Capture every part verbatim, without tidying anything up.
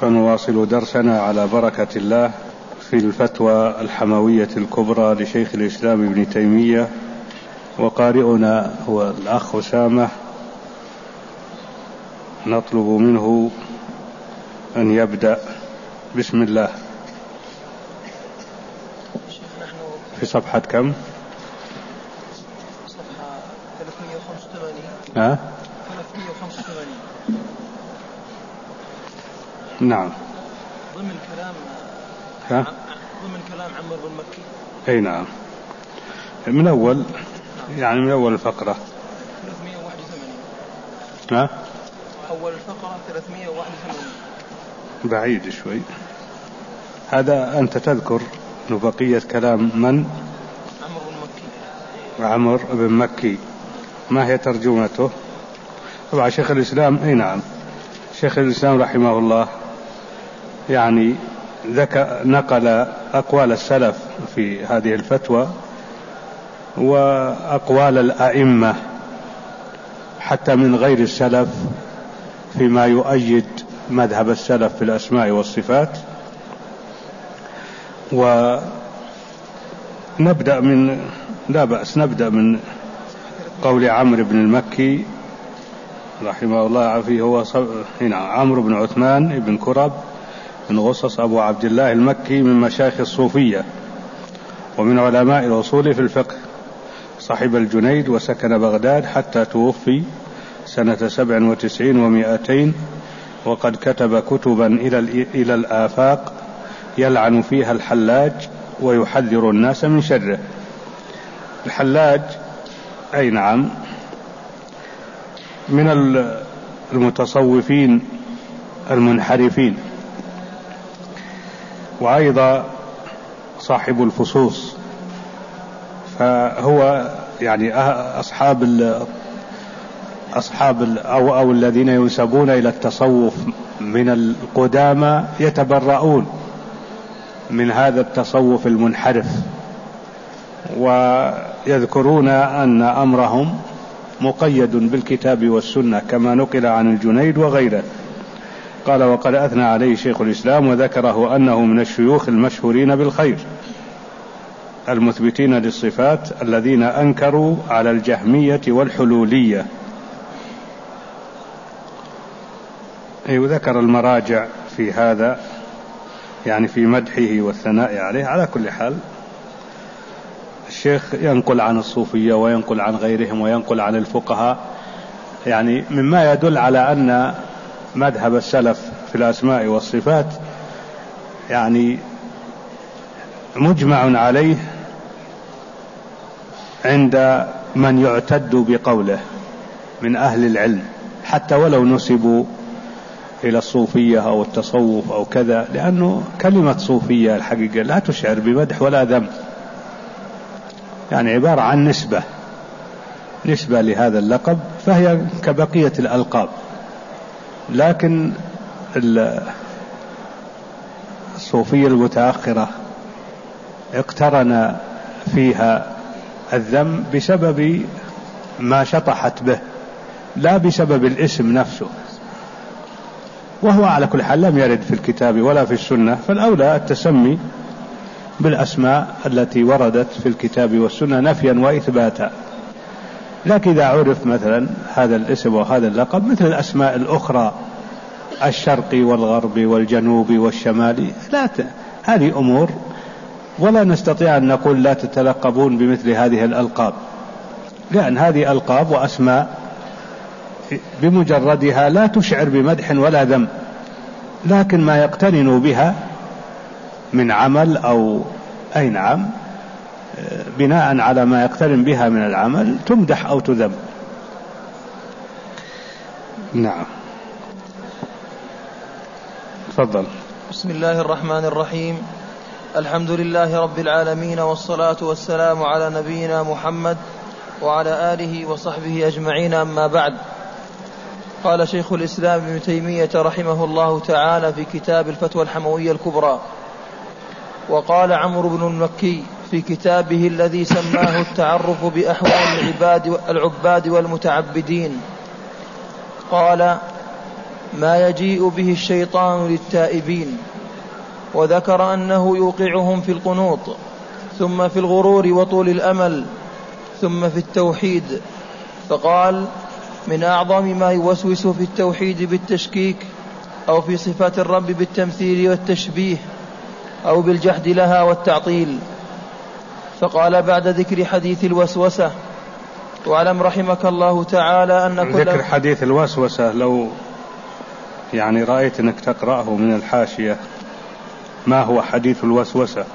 فنواصل درسنا على بركة الله في الفتوى الحموية الكبرى لشيخ الإسلام ابن تيمية، وقارئنا هو الأخ أسامة. نطلب منه أن يبدأ. بسم الله. في صفحة كم؟ صفحة ثلاثمائة وخمسة وثمانين. ها؟ ثلاثمائة وخمسة وثمانين. نعم. ضمن كلام ها؟ ضمن كلام عمرو بن مكي. أي نعم. من أول يعني من أول الفقرة. ثلاثمائة وواحد وثمانين. ها؟ أول الفقرة ثلاثمائة وواحد وثمانين. بعيد شوي. هذا أنت تذكر بقية كلام من؟ عمرو بن مكي. عمرو بن مكي. ما هي ترجمته؟ طبعا شيخ الإسلام. أي نعم. شيخ الإسلام رحمه الله يعني ذكر نقل أقوال السلف في هذه الفتوى وأقوال الأئمة حتى من غير السلف فيما يؤيد مذهب السلف في الأسماء والصفات. ونبدأ من لا بأس نبدأ من قول عمرو بن المكي رحمه الله عافيه. هو هنا عمرو بن عثمان بن كرب بن غصص أبو عبد الله المكي من مشايخ الصوفية ومن علماء الأصول في الفقه، صاحب الجنيد، وسكن بغداد حتى توفي سنة سبع وتسعين ومائتين، وقد كتب كتبا إلى إلى الآفاق يلعن فيها الحلاج ويحذر الناس من شره. الحلاج أي نعم من المتصوفين المنحرفين، وأيضا صاحب الفصوص، فهو يعني أصحاب ال أصحاب ال أو, أو الذين ينسبون إلى التصوف من القدامى يتبرؤون من هذا التصوف المنحرف، ويذكرون أن أمرهم مقيد بالكتاب والسنة كما نقل عن الجنيد وغيره. قال: وقد أثنى عليه شيخ الإسلام وذكره أنه من الشيوخ المشهورين بالخير المثبتين للصفات الذين أنكروا على الجهمية والحلولية. أي وذكر المراجع في هذا يعني في مدحه والثناء عليه. على كل حال الشيخ ينقل عن الصوفية وينقل عن غيرهم وينقل عن الفقهاء يعني مما يدل على أن مذهب السلف في الأسماء والصفات يعني مجمع عليه عند من يعتد بقوله من أهل العلم، حتى ولو نسبوا إلى الصوفية أو التصوف أو كذا، لأنه كلمة صوفية الحقيقة لا تشعر بمدح ولا ذم، يعني عبارة عن نسبة نسبة لهذا اللقب، فهي كبقية الألقاب. لكن الصوفية المتأخرة اقترن فيها الذم بسبب ما شطحت به لا بسبب الاسم نفسه، وهو على كل حال لم يرد في الكتاب ولا في السنة، فالأولى التسمي بالأسماء التي وردت في الكتاب والسنة نفيا وإثباتا. لكن إذا عرف مثلا هذا الاسم وهذا اللقب مثل الأسماء الأخرى الشرقي والغربي والجنوبي والشمالي، لا ت... هذه أمور ولا نستطيع أن نقول لا تتلقبون بمثل هذه الألقاب، لأن هذه ألقاب وأسماء بمجردها لا تشعر بمدح ولا ذم، لكن ما يقترن بها من عمل أو أي نعم بناء على ما يقترن بها من العمل تمدح أو تذم. نعم. تفضل. بسم الله الرحمن الرحيم. الحمد لله رب العالمين، والصلاة والسلام على نبينا محمد وعلى آله وصحبه أجمعين، أما بعد. قال شيخ الإسلام ابن تيمية رحمه الله تعالى في كتاب الفتوى الحموية الكبرى: وقال عمرو بن المكي في كتابه الذي سماه التعرف بأحوال العباد العباد والمتعبدين، قال: ما يجيء به الشيطان للتائبين، وذكر أنه يوقعهم في القنوط، ثم في الغرور وطول الأمل، ثم في التوحيد. فقال: من أعظم ما يوسوس في التوحيد بالتشكيك، أو في صفات الرب بالتمثيل والتشبيه، أو بالجحد لها والتعطيل. فقال بعد ذكر حديث الوسوسة: واعلم رحمك الله تعالى أن كل ذكر حديث الوسوسة، لو يعني رأيت أنك تقرأه من الحاشية، ما هو حديث الوسوسة؟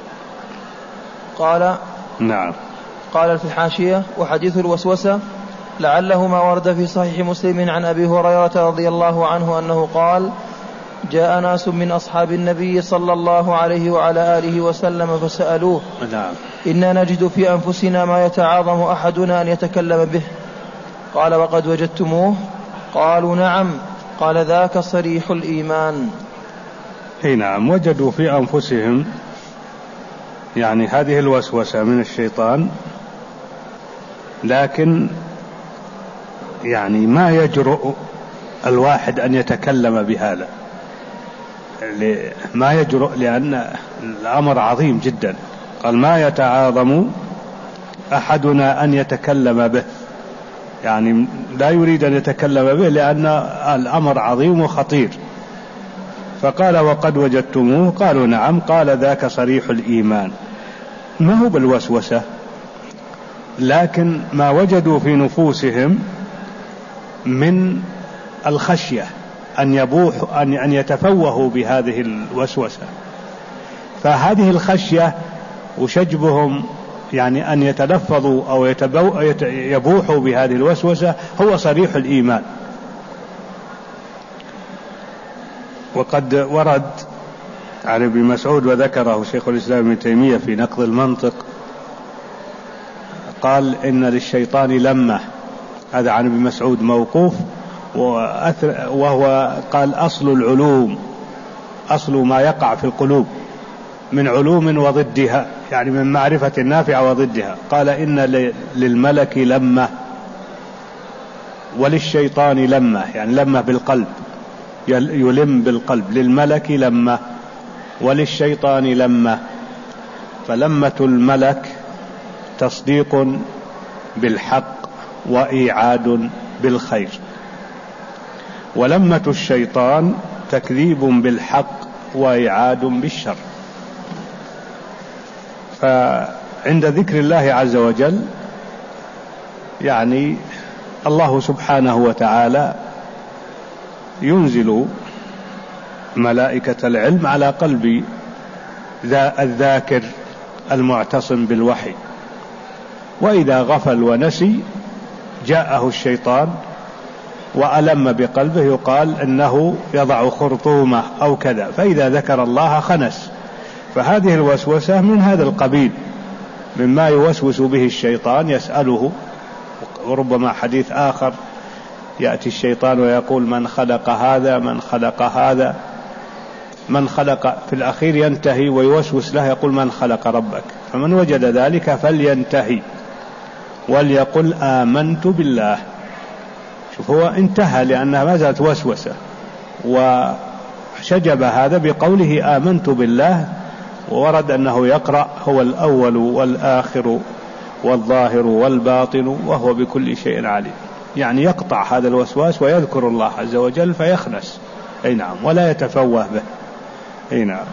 قال نعم، قال في الحاشية: وحديث الوسوسة لعله ما ورد في صحيح مسلم عن أبي هريرة رضي الله عنه أنه قال: جاء ناس من أصحاب النبي صلى الله عليه وعلى آله وسلم فسألوه: نعم، إنا نجد في أنفسنا ما يتعاظم أحدنا أن يتكلم به. قال: وقد وجدتموه؟ قالوا: نعم. قال: ذاك صريح الإيمان. اي نعم، وجدوا في أنفسهم يعني هذه الوسوسة من الشيطان، لكن يعني ما يجرؤ الواحد أن يتكلم بهذا، ما يجرؤ، لأن الأمر عظيم جدا. قال: ما يتعاظم أحدنا أن يتكلم به، يعني لا يريد أن يتكلم به لأن الأمر عظيم وخطير. فقال: وقد وجدتموه؟ قالوا: نعم. قال: ذاك صريح الإيمان. ما هو بالوسوسة، لكن ما وجدوا في نفوسهم من الخشية أن يبوح أن أن يتفوهوا بهذه الوسوسة. فهذه الخشية وشجبهم يعني أن يتلفظوا أو يبوحوا بهذه الوسوسة هو صريح الإيمان. وقد ورد عن ابن مسعود وذكره شيخ الإسلام ابن تيمية في نقض المنطق، قال: إن للشيطان لمة. هذا عن ابن مسعود موقوف، وهو قال: أصل العلوم، أصل ما يقع في القلوب من علوم وضدها، يعني من معرفة النافع وضدها. قال: إن للملك لمة وللشيطان لمة، يعني لمة بالقلب، يلم بالقلب. للملك لمة وللشيطان لمة. فلمة الملك تصديق بالحق وإيعاد بالخير، ولمة الشيطان تكذيب بالحق وإيعاد بالشر. فعند ذكر الله عز وجل يعني الله سبحانه وتعالى ينزل ملائكة العلم على قلب الذاكر المعتصم بالوحي، وإذا غفل ونسي جاءه الشيطان وألم بقلبه، يقال إنه يضع خرطومة أو كذا، فإذا ذكر الله خنس. فهذه الوسوسة من هذا القبيل، مما يوسوس به الشيطان، يسأله. وربما حديث آخر يأتي الشيطان ويقول: من خلق هذا، من خلق هذا، من خلق، في الأخير ينتهي ويوسوس له يقول: من خلق ربك؟ فمن وجد ذلك فلينتهي وليقل آمنت بالله. شوف، هو انتهى لأنها ما زالت وسوسة، وشجب هذا بقوله آمنت بالله. وورد أنه يقرأ: هو الأول والآخر والظاهر والباطن وهو بكل شيء عليم، يعني يقطع هذا الوسواس ويذكر الله عز وجل فيخنس. أي نعم، ولا يتفوه به. أي نعم.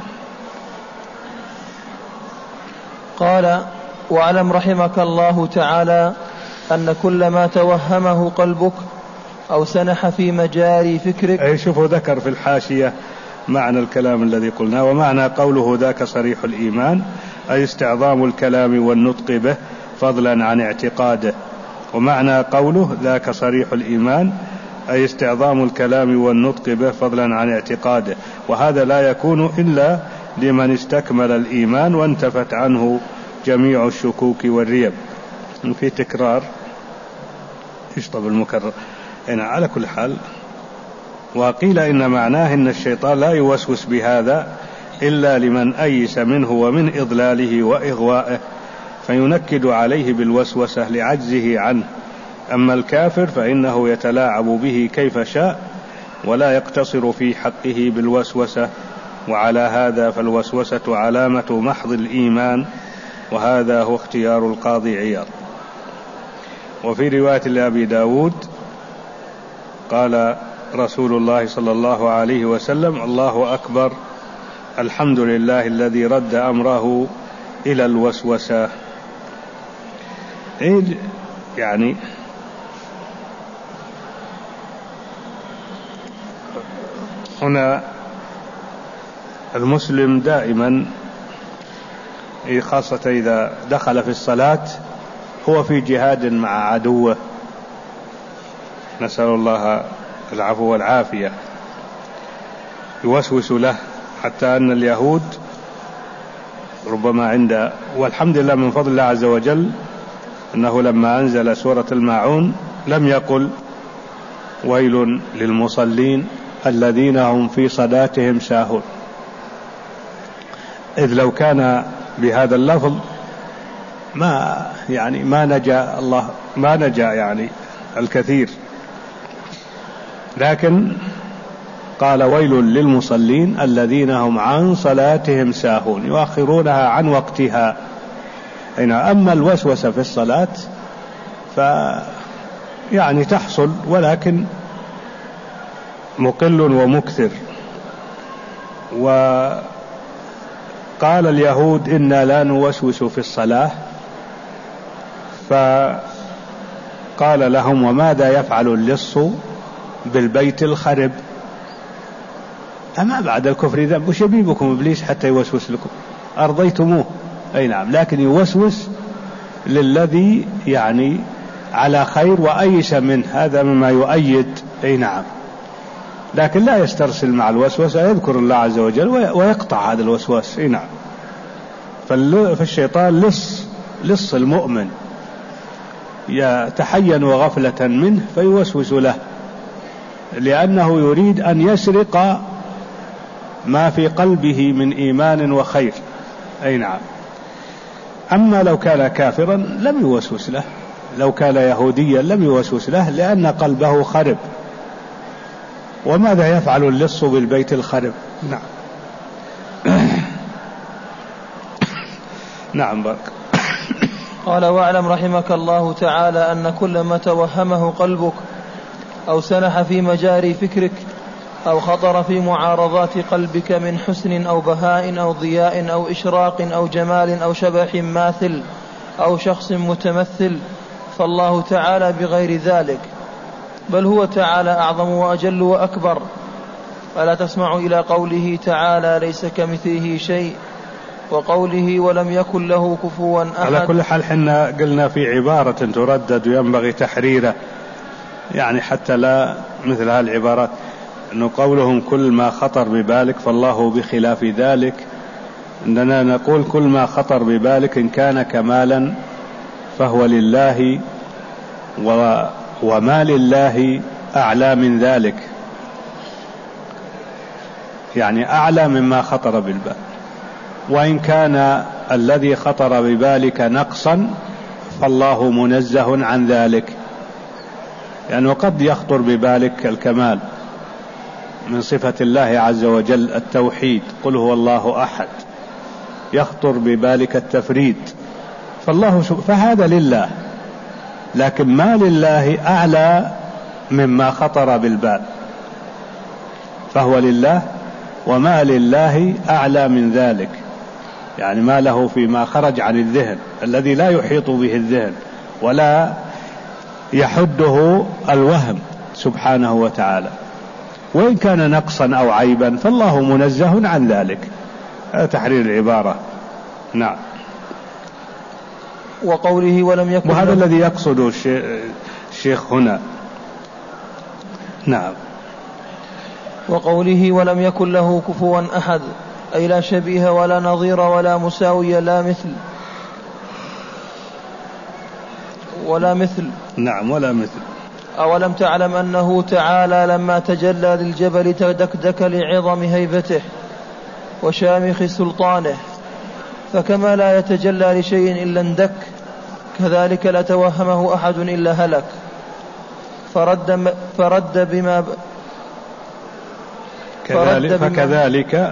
قال: واعلم رحمك الله تعالى أن كل ما توهمه قلبك أو سنح في مجاري فكرك. أي شوفوا، ذكر في الحاشية معنى الكلام الذي قلنا. ومعنى قوله ذاك صريح الإيمان أي استعظام الكلام والنطق به فضلا عن اعتقاده. ومعنى قوله ذاك صريح الإيمان أي استعظام الكلام والنطق به فضلا عن اعتقاده، وهذا لا يكون إلا لمن استكمل الإيمان وانتفت عنه جميع الشكوك والريب. في تكرار يشطب المكرر هنا. على كل حال، وقيل إن معناه إن الشيطان لا يوسوس بهذا إلا لمن أيس منه ومن إضلاله وإغوائه، فينكد عليه بالوسوسة لعجزه عنه. أما الكافر فإنه يتلاعب به كيف شاء ولا يقتصر في حقه بالوسوسة، وعلى هذا فالوسوسة علامة محض الإيمان، وهذا هو اختيار القاضي عياض. وفي رواية لأبي داود قال رسول الله صلى الله عليه وسلم: الله أكبر، الحمد لله الذي رد أمره إلى الوسوسة. يعني هنا المسلم دائما خاصة إذا دخل في الصلاة هو في جهاد مع عدوه، نسأل الله العفو والعافية، يوسوس له، حتى أن اليهود ربما عند والحمد لله من فضل الله عز وجل أنه لما أنزل سورة الماعون لم يقل ويل للمصلين الذين هم في صلاتهم ساهون، إذ لو كان بهذا اللفظ ما يعني ما نجا الله ما نجا يعني الكثير، لكن قال ويل للمصلين الذين هم عن صلاتهم ساهون، يؤخرونها عن وقتها. أما الوسوسة في الصلاة ف يعني تحصل، ولكن مقل ومكثر. وقال اليهود إنا لا نوسوس في الصلاة، فقال لهم وماذا يفعل اللص بالبيت الخرب؟ أما بعد الكفر ذنب، وش يبيبكم إبليس حتى يوسوس لكم؟ أرضيتموه. أي نعم، لكن يوسوس للذي يعني على خير وأيس منه، هذا مما يؤيد. أي نعم، لكن لا يسترسل مع الوسوسة، يذكر الله عز وجل ويقطع هذا الوسواس. أي نعم، فالشيطان لص لص المؤمن، يتحين غفلة منه فيوسوس له، لأنه يريد أن يسرق ما في قلبه من إيمان وخير. أي نعم. أما لو كان كافرا لم يوسوس له، لو كان يهوديا لم يوسوس له، لأن قلبه خرب. وماذا يفعل اللص بالبيت الخرب؟ نعم. نعم بارك. قال واعلم رحمك الله تعالى أن كل ما توهمه قلبك أو سنح في مجاري فكرك أو خطر في معارضات قلبك من حسن أو بهاء أو ضياء أو إشراق أو جمال أو شبح ماثل أو شخص متمثل، فالله تعالى بغير ذلك، بل هو تعالى أعظم وأجل وأكبر. ألا تسمع إلى قوله تعالى ليس كمثله شيء، وقوله ولم يكن له كفوا أحد. على كل حال حنا قلنا في عبارة تردد وينبغي تحريره، يعني حتى لا مثل هذه العبارات، أنه قولهم كل ما خطر ببالك فالله بخلاف ذلك. إننا نقول كل ما خطر ببالك إن كان كمالا فهو لله، وما لله أعلى من ذلك، يعني أعلى مما خطر بالبال. وإن كان الذي خطر ببالك نقصا فالله منزه عن ذلك، يعني قد يخطر ببالك الكمال من صفة الله عز وجل التوحيد، قل هو الله أحد، يخطر ببالك التفريد، فالله فهذا لله، لكن ما لله أعلى مما خطر بالبال، فهو لله، وما لله أعلى من ذلك، يعني ما له فيما خرج عن الذهن الذي لا يحيط به الذهن ولا يحده الوهم سبحانه وتعالى. وإن كان نقصا أو عيبا فالله منزه عن ذلك. هذا تحرير العبارة. نعم. وقوله ولم يكن، وهذا الذي يقصده الشيخ هنا. نعم. وقوله ولم يكن له كفوا أحد، أي لا شبيه ولا نظير ولا مساوي لا مثل ولا مثل نعم ولا مثل. أولم تعلم أنه تعالى لما تجلى للجبل تدكدك لعظم هيبته وشامخ سلطانه، فكما لا يتجلى لشيء إلا اندك، كذلك لا توهمه أحد إلا هلك. فرد, فرد بما كذلك فكذلك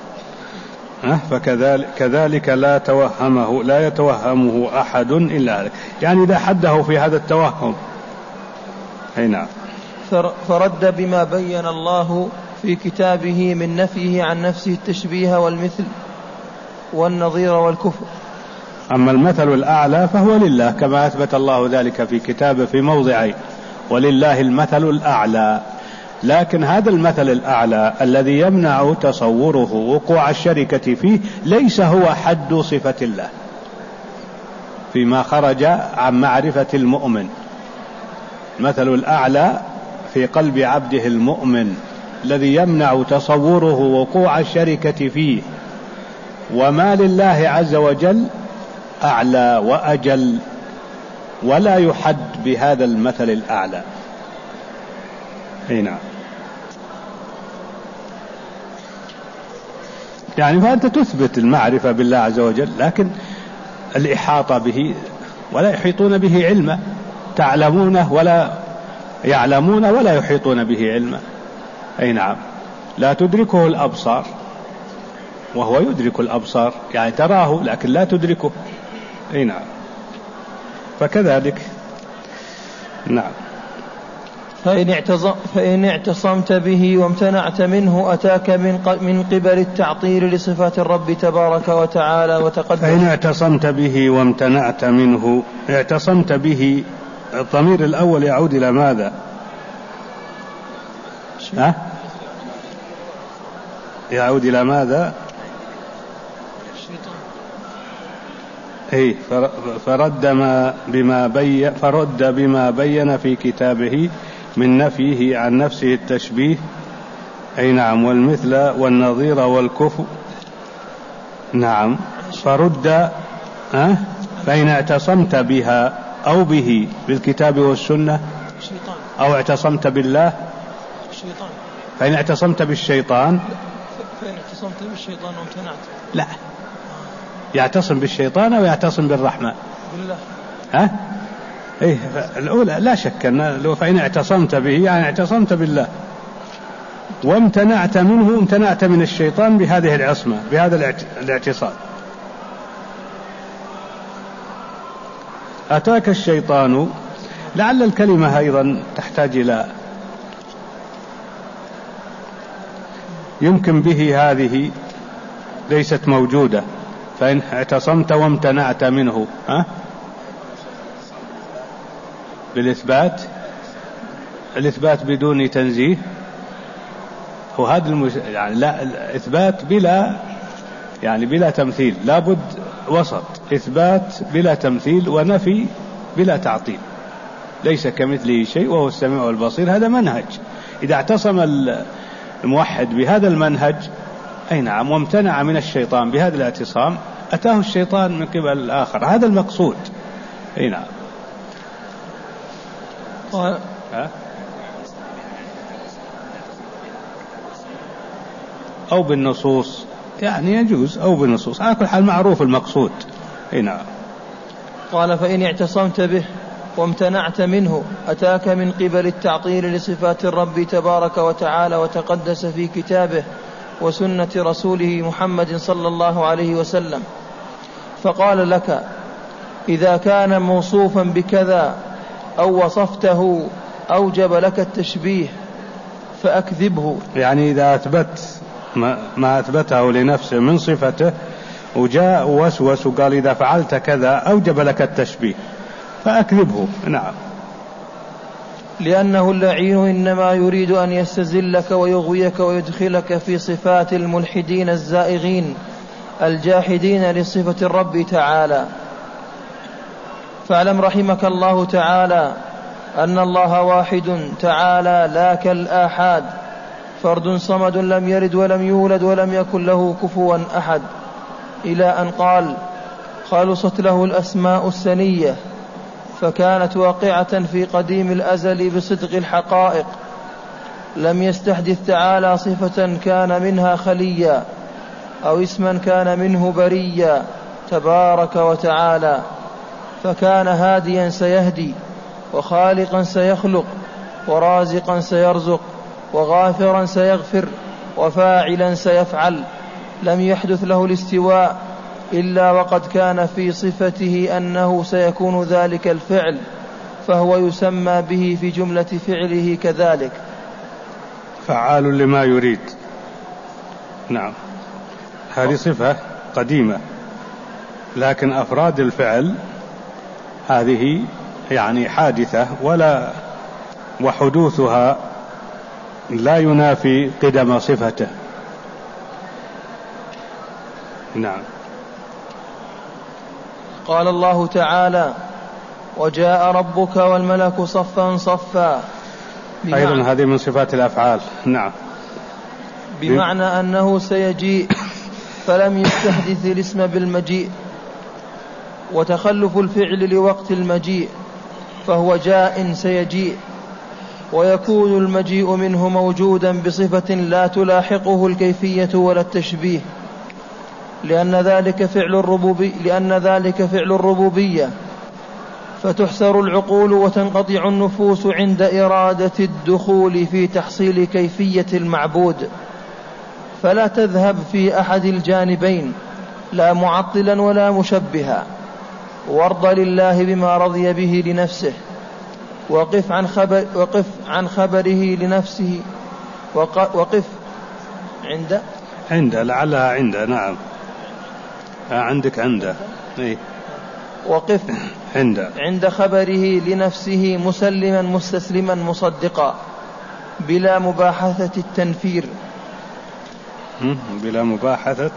فكذلك كذلك لا توهمه لا يتوهمه أحد إلا هذا، يعني إذا حده في هذا التوهم. أي نعم. فرد بما بين الله في كتابه من نفيه عن نفسه التشبيه والمثل والنظير والكفر. أما المثل الأعلى فهو لله، كما أثبت الله ذلك في كتابه في موضعين: ولله المثل الأعلى. لكن هذا المثل الأعلى الذي يمنع تصوره وقوع الشركة فيه ليس هو حد صفة الله فيما خرج عن معرفة المؤمن. المثل الأعلى في قلب عبده المؤمن الذي يمنع تصوره وقوع الشركة فيه. وما لله عز وجل أعلى وأجل ولا يحد بهذا المثل الأعلى. هنا يعني فأنت تثبت المعرفة بالله عز وجل، لكن الإحاطة به ولا يحيطون به علما، تعلمونه ولا يعلمون ولا يحيطون به علما. أي نعم. لا تدركه الأبصار وهو يدرك الأبصار، يعني تراه لكن لا تدركه. أي نعم. فكذلك نعم. فإن, اعتصم فإن اعتصمت به وامتنعت منه أتاك من, من قبل التعطيل لصفات الرب تبارك وتعالى وتقدس. فإن اعتصمت به وامتنعت منه، اعتصمت به الضمير الأول يعود إلى ماذا؟ ها؟ يعود إلى ماذا؟ أي فرد ما بما بين فرد بما بين في كتابه من نفيه عن نفسه التشبيه. أي نعم. والمثل والنظير والكفو. نعم. فرد أه؟ فإن اعتصمت بها أو به بالكتاب والسنة أو اعتصمت بالله. فإن اعتصمت بالشيطان فإن اعتصمت بالشيطان وامتنعت. لا، يعتصم بالشيطان أو يعتصم بالرحمن بالله. ها؟ إيه الأولى لا شك أن لو فإن اعتصمت به يعني اعتصمت بالله، وامتنعت منه امتنعت من الشيطان بهذه العصمة بهذا الاعتصام. أتاك الشيطان، لعل الكلمة أيضا تحتاج إلى يمكن به، هذه ليست موجودة. فإن اعتصمت وامتنعت منه ها؟ بالإثبات، الإثبات بدون تنزيه وهذا المش... يعني لا الإثبات بلا يعني بلا تمثيل، لابد وسط، إثبات بلا تمثيل ونفي بلا تعطيل، ليس كمثله شيء وهو السميع والبصير. هذا منهج. إذا اعتصم الموحد بهذا المنهج أي نعم وامتنع من الشيطان بهذا الاعتصام أتاه الشيطان من قبل الآخر، هذا المقصود. أي نعم. أو بالنصوص يعني يجوز، أو بالنصوص على كل حال معروف المقصود. أي نعم. قال فإن اعتصمت به وامتنعت منه أتاك من قبل التعطيل لصفات الرب تبارك وتعالى وتقدس في كتابه وسنة رسوله محمد صلى الله عليه وسلم، فقال لك إذا كان موصوفا بكذا أو وصفته أوجب لك التشبيه فأكذبه. يعني إذا أثبت ما أثبته لنفسه من صفته وجاء وسوس وقال إذا فعلت كذا أوجب لك التشبيه فأكذبه. نعم. لأنه اللعين إنما يريد أن يستزلك ويغويك ويدخلك في صفات الملحدين الزائغين الجاحدين لصفة الرب تعالى. فاعلم رحمك الله تعالى أن الله واحد تعالى لا كالآحاد، فرد صمد لم يلد ولم يولد ولم يكن له كفوا أحد، إلى أن قال خالصت له الأسماء السنية، فكانت واقعة في قديم الأزل بصدق الحقائق، لم يستحدث تعالى صفة كان منها خليا أو اسما كان منه بريا تبارك وتعالى، فكان هاديا سيهدي وخالقا سيخلق ورازقا سيرزق وغافرا سيغفر وفاعلا سيفعل، لم يحدث له الاستواء إلا وقد كان في صفته أنه سيكون ذلك الفعل، فهو يسمى به في جملة فعله كذلك. فعال لما يريد. نعم، هذه صفة قديمة، لكن أفراد الفعل هذه يعني حادثة، ولا وحدوثها لا ينافي قدم صفته. نعم. قال الله تعالى: وجاء ربك والملك صفا صفا، أيضا هذه من صفات الأفعال. نعم، بمعنى أنه سيجيء، فلم يستحدث الاسم بالمجيء وتخلف الفعل لوقت المجيء، فهو جاء سيجيء، ويكون المجيء منه موجودا بصفة لا تلاحقه الكيفية ولا التشبيه، لأن ذلك فعل الربوبية لأن ذلك فعل الربوبية فتحسر العقول وتنقطع النفوس عند إرادة الدخول في تحصيل كيفية المعبود، فلا تذهب في أحد الجانبين، لا معطلا ولا مشبها، وارض لله بما رضي به لنفسه، وقف عن خبر وقف عن خبره لنفسه وقف عند عند لعلها عند. نعم، عندك عنده. إيه؟ وقف عند عند خبره لنفسه مسلما مستسلما مصدقا، بلا مباحثة التنفير. بلا مباحثة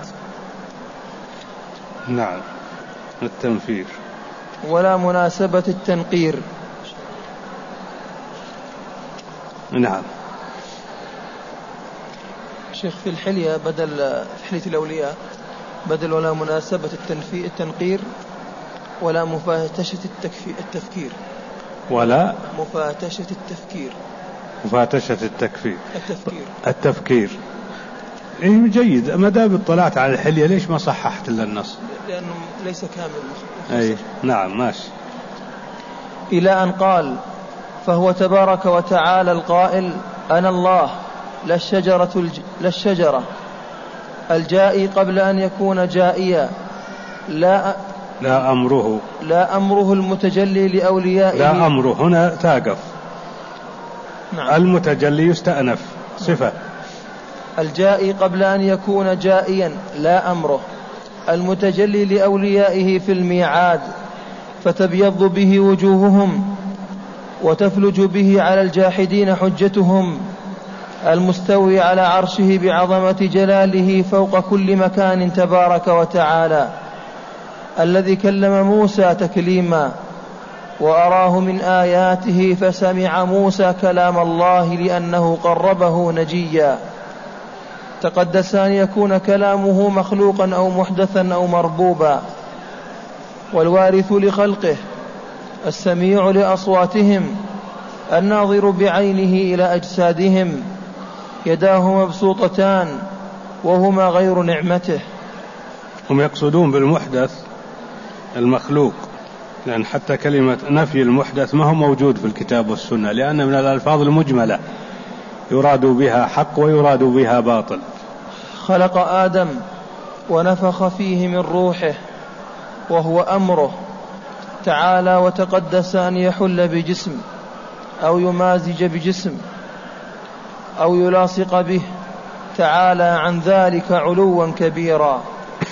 نعم التنفير، ولا مناسبة التنقير. نعم. شيخ في الحلية بدل في حلية الأولياء بدل ولا مناسبة التنفير التنقير ولا مفاتشة التفكير ولا مفاتشة التفكير مفاتشة التكفير التفكير التفكير إيه جيد. ما دام اطلعت على الحلية ليش ما صححت إلا النص؟ لأنه ليس كامل. أي نعم ماشي. إلى أن قال: فهو تبارك وتعالى القائل: أنا الله لا الشجرة, الج... لا الشجرة الجائي قبل أن يكون جائيا، لا لا أمره لا أمره المتجلي لأوليائه. لا أمره هنا تاقف. نعم. المتجلي يستأنف صفة. الجائي قبل أن يكون جائيا لا أمره، المتجلي لأوليائه في الميعاد، فتبيض به وجوههم وتفلج به على الجاحدين حجتهم، المستوي على عرشه بعظمة جلاله فوق كل مكان تبارك وتعالى، الذي كلم موسى تكليما وأراه من آياته فسمع موسى كلام الله لأنه قربه نجيا، تقدس أن يكون كلامه مخلوقا أو محدثا أو مربوبا، والوارث لخلقه، السميع لأصواتهم، الناظر بعينه إلى أجسادهم، يداه مبسوطتان وهما غير نعمته. هم يقصدون بالمحدث المخلوق، لأن حتى كلمة نفي المحدث ما هو موجود في الكتاب والسنة، لأن من الألفاظ المجملة يراد بها حق ويراد بها باطل. خلق آدم ونفخ فيه من روحه، وهو أمره تعالى وتقدس أن يحل بجسم أو يمازج بجسم أو يلاصق به، تعالى عن ذلك علوا كبيرا.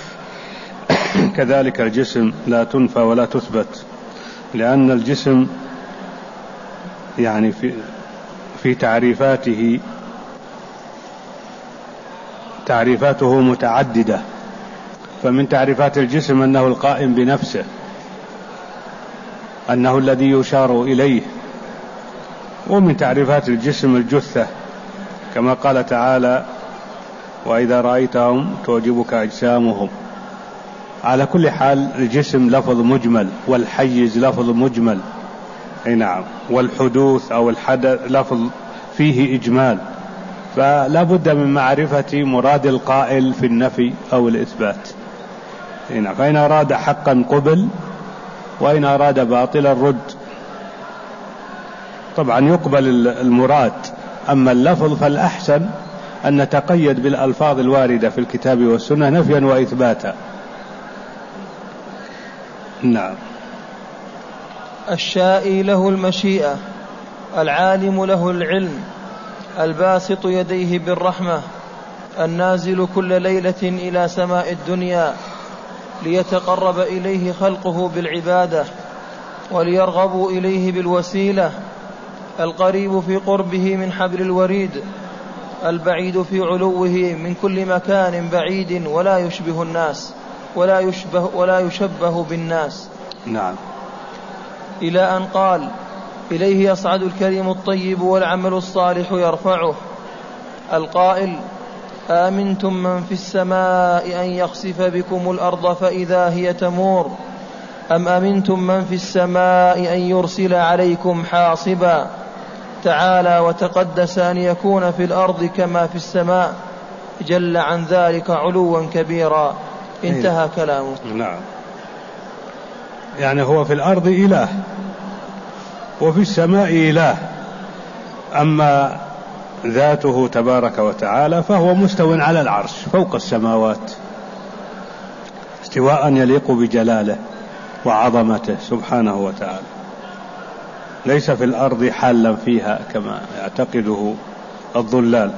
كذلك الجسم لا تنفى ولا تثبت، لأن الجسم يعني في في تعريفاته تعريفاته متعددة، فمن تعريفات الجسم أنه القائم بنفسه، أنه الذي يشار إليه، ومن تعريفات الجسم الجثة، كما قال تعالى: وإذا رأيتهم تعجبك أجسامهم. على كل حال الجسم لفظ مجمل، والحيز لفظ مجمل، أي نعم، والحدوث أو الحدث لفظ فيه إجمال، فلا بد من معرفة مراد القائل في النفي أو الإثبات. أي نعم، فإن أراد حقا قبل، وإن أراد باطلا رد. طبعا يقبل المراد، أما اللفظ فالأحسن أن نتقيد بالألفاظ الواردة في الكتاب والسنة نفيا وإثباتا. نعم. الشائي له المشيئة، العالم له العلم، الباسط يديه بالرحمة، النازل كل ليلة إلى سماء الدنيا ليتقرب إليه خلقه بالعبادة وليرغبوا إليه بالوسيلة، القريب في قربه من حبل الوريد، البعيد في علوه من كل مكان بعيد، ولا يشبه الناس ولا يشبه, ولا يشبه بالناس. نعم. إلى أن قال: إليه يصعد الكلم الطيب والعمل الصالح يرفعه. القائل: آمنتم من في السماء أن يخسف بكم الأرض فإذا هي تمور، أم أمنتم من في السماء أن يرسل عليكم حاصبا. تعالى وتقدس أن يكون في الأرض كما في السماء، جل عن ذلك علوا كبيرا. انتهى كلامه. نعم. يعني هو في الأرض إله وفي السماء إله، أما ذاته تبارك وتعالى فهو مستو على العرش فوق السماوات استواء يليق بجلاله وعظمته سبحانه وتعالى، ليس في الأرض حالا فيها كما يعتقده الضلال،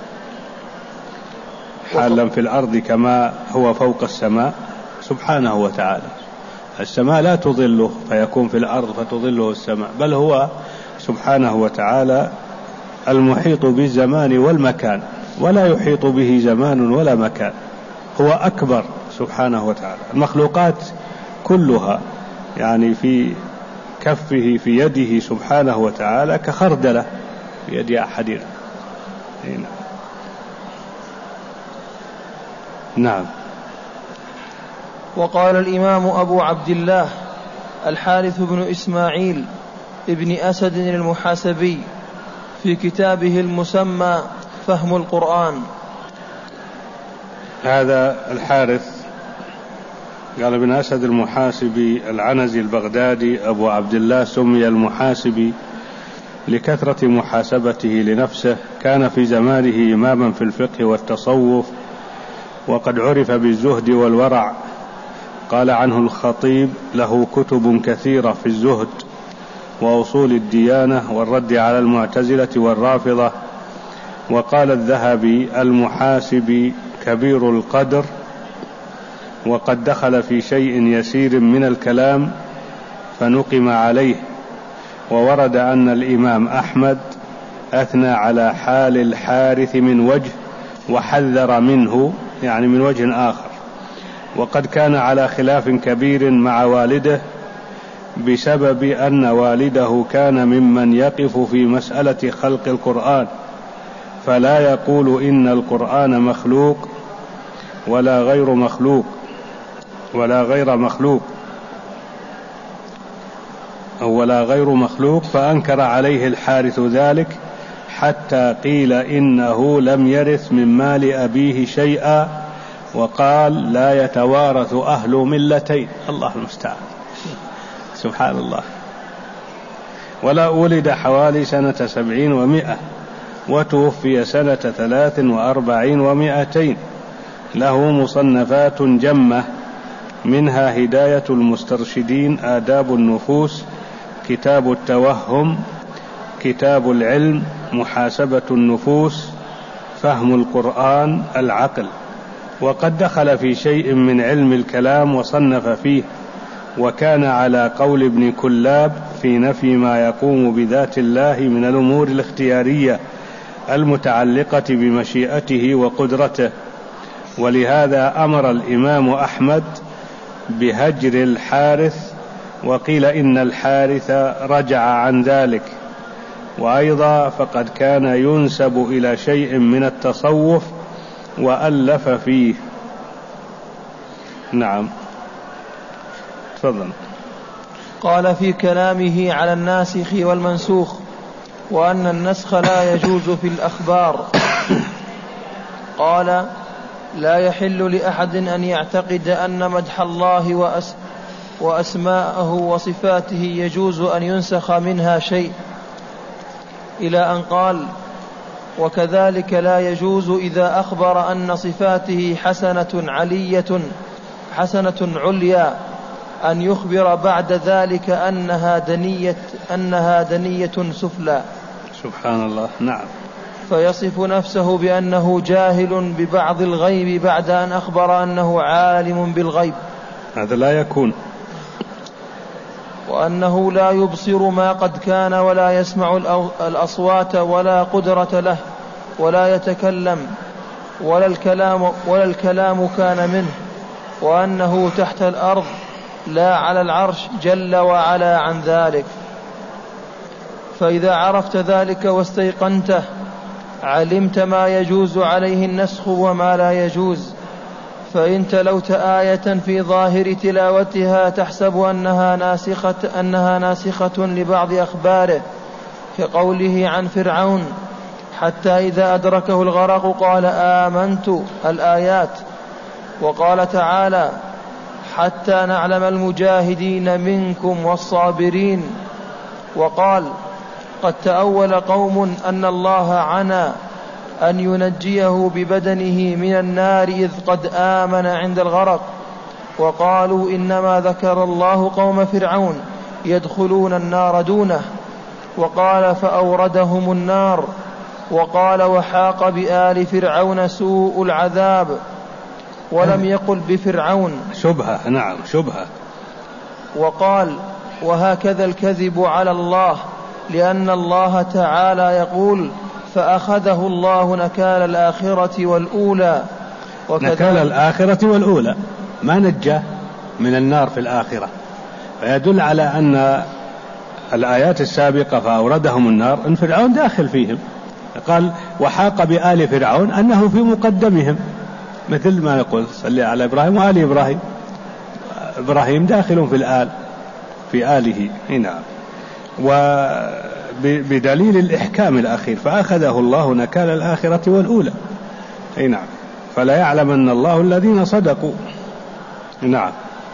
حالا في الأرض كما هو فوق السماء سبحانه وتعالى. السماء لا تظله فيكون في الأرض فتظله السماء، بل هو سبحانه وتعالى المحيط بالزمان والمكان، ولا يحيط به زمان ولا مكان، هو أكبر سبحانه وتعالى. المخلوقات كلها يعني في كفه في يده سبحانه وتعالى كخردلة في يد أحدنا. نعم. وقال الإمام أبو عبد الله الحارث بن إسماعيل ابن أسد المحاسبي في كتابه المسمى فهم القرآن. هذا الحارث قال ابن أسد المحاسبي العنزي البغدادي أبو عبد الله، سمي المحاسبي لكثرة محاسبته لنفسه، كان في زمانه إماما في الفقه والتصوف، وقد عرف بالزهد والورع. قال عنه الخطيب: له كتب كثيرة في الزهد وأصول الديانة والرد على المعتزلة والرافضة. وقال الذهبي: المحاسبي كبير القدر، وقد دخل في شيء يسير من الكلام فنقم عليه. وورد أن الإمام أحمد أثنى على حال الحارث من وجه وحذر منه، يعني من وجه آخر، وقد كان على خلاف كبير مع والده بسبب أن والده كان ممن يقف في مسألة خلق القرآن، فلا يقول إن القرآن مخلوق ولا غير مخلوق ولا غير مخلوق ولا غير مخلوق فأنكر عليه الحارث ذلك، حتى قيل إنه لم يرث من مال أبيه شيئا، وقال: لا يتوارث أهل ملتين. الله المستعان، سبحان الله. ولا ولد حوالي سنة سبعين ومائة، وتوفي سنة ثلاث وأربعين ومائتين. له مصنفات جمة، منها هداية المسترشدين، آداب النفوس، كتاب التوهم، كتاب العلم، محاسبة النفوس، فهم القرآن، العقل. وقد دخل في شيء من علم الكلام وصنف فيه، وكان على قول ابن كلاب في نفي ما يقوم بذات الله من الأمور الاختيارية المتعلقة بمشيئته وقدرته. ولهذا أمر الإمام أحمد بهجر الحارث، وقيل إن الحارث رجع عن ذلك. وأيضا فقد كان ينسب إلى شيء من التصوف وألف فيه. نعم، تفضل. قال في كلامه على الناسخ والمنسوخ، وأن النسخ لا يجوز في الأخبار. قال: لا يحل لأحد أن يعتقد أن مدح الله وأس وأسماءه وصفاته يجوز أن ينسخ منها شيء، إلى أن قال: وكذلك لا يجوز إذا أخبر أن صفاته حسنة علية حسنة عليا أن يخبر بعد ذلك أنها دنية, أنها دنية سفلى. سبحان الله. نعم. فيصف نفسه بأنه جاهل ببعض الغيب بعد أن أخبر أنه عالم بالغيب. هذا لا يكون. وأنه لا يبصر ما قد كان ولا يسمع الأصوات ولا قدرة له ولا يتكلم ولا الكلام, ولا الكلام كان منه، وأنه تحت الأرض لا على العرش جل وعلا عن ذلك. فإذا عرفت ذلك واستيقنته علمت ما يجوز عليه النسخ وما لا يجوز. فإن تلوت آية في ظاهر تلاوتها تحسب أنها ناسخة, أنها ناسخة لبعض أخباره كقوله عن فرعون حتى إذا أدركه الغرق قال آمنت الآيات، وقال تعالى حتى نعلم المجاهدين منكم والصابرين، وقال قد تأول قوم أن الله عنا أن ينجيه ببدنه من النار إذ قد آمن عند الغرق، وقالوا إنما ذكر الله قوم فرعون يدخلون النار دونه، وقال فأوردهم النار، وقال وحاق بآل فرعون سوء العذاب، ولم يقل بفرعون شبهة. نعم شبهة. وقال وهكذا الكذب على الله، لأن الله تعالى يقول فأخذه الله نكال الآخرة والأولى. نكال الآخرة والأولى ما نجاه من النار في الآخرة، فيدل على أن الآيات السابقة فأوردهم النار أن فرعون داخل فيهم. قال وحاق بآل فرعون أنه في مقدمهم، مثل ما نقول صلي على إبراهيم وآل إبراهيم، إبراهيم داخل في الآل في آله هنا. وبدليل الإحكام الأخير فأخذه الله نكال الآخرة والأولى. نعم. فلا يعلمن الله الذين صدقوا. نعم.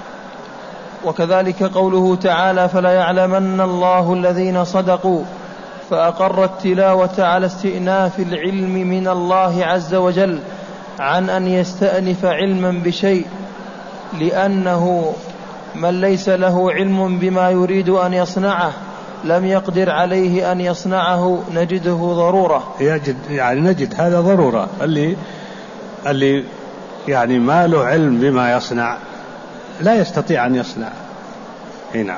وكذلك قوله تعالى فلا يعلمن الله الذين صدقوا، فأقر التلاوة على استئناف العلم من الله عز وجل عن أن يستأنف علما بشيء، لأنه من ليس له علم بما يريد أن يصنعه لم يقدر عليه أن يصنعه نجده ضرورة. يجد يعني نجد هذا ضرورة. اللي اللي يعني ما له علم بما يصنع لا يستطيع أن يصنع. نعم.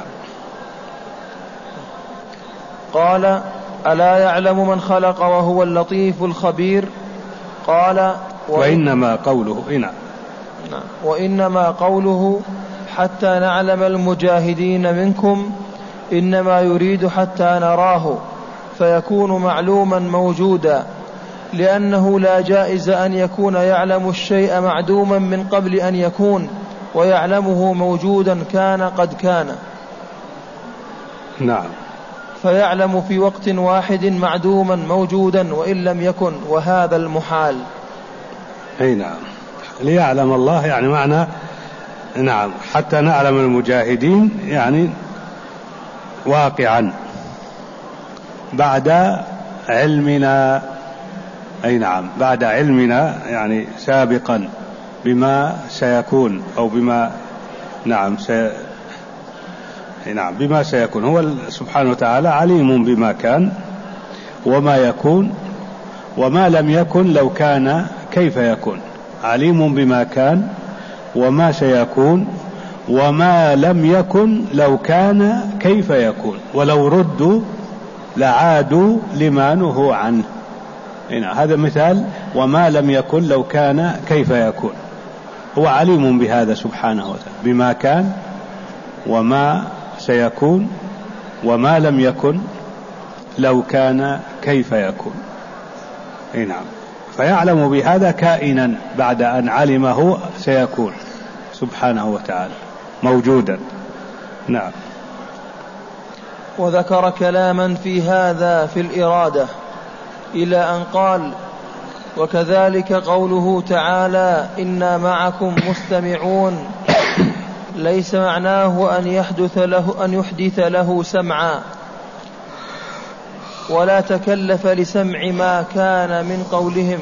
قال ألا يعلم من خلق وهو اللطيف الخبير. قال وإنما قوله هنا وإنما قوله حتى نعلم المجاهدين منكم إنما يريد حتى نراه، فيكون معلوما موجودا، لأنه لا جائز أن يكون يعلم الشيء معدوما من قبل أن يكون، ويعلمه موجودا كان قد كان. نعم. فيعلم في وقت واحد معدوما موجودا وإن لم يكن، وهذا المحال. أي نعم. ليعلم الله يعني معنى نعم حتى نعلم المجاهدين يعني واقعا بعد علمنا. أي نعم بعد علمنا يعني سابقا بما سيكون أو بما نعم سي... نعم بما سيكون. هو سبحانه وتعالى عليم بما كان وما يكون وما لم يكن لو كان كيف يكون. عليم بما كان وما سيكون وما لم يكن لو كان كيف يكون، ولو ردوا لعادوا لما نهوا عنه. هنا هذا مثال وما لم يكن لو كان كيف يكون. هو عليم بهذا سبحانه وتعالى بما كان وما سيكون وما لم يكن لو كان كيف يكون. نعم. فيعلم بهذا كائنا بعد أن علمه سيكون سبحانه وتعالى موجودا. نعم. وذكر كلاما في هذا في الإرادة إلى أن قال وكذلك قوله تعالى إنا معكم مستمعون، ليس معناه أن يحدث له, أن يحدث له سمعا، ولا تكلف لسمع ما كان من قولهم.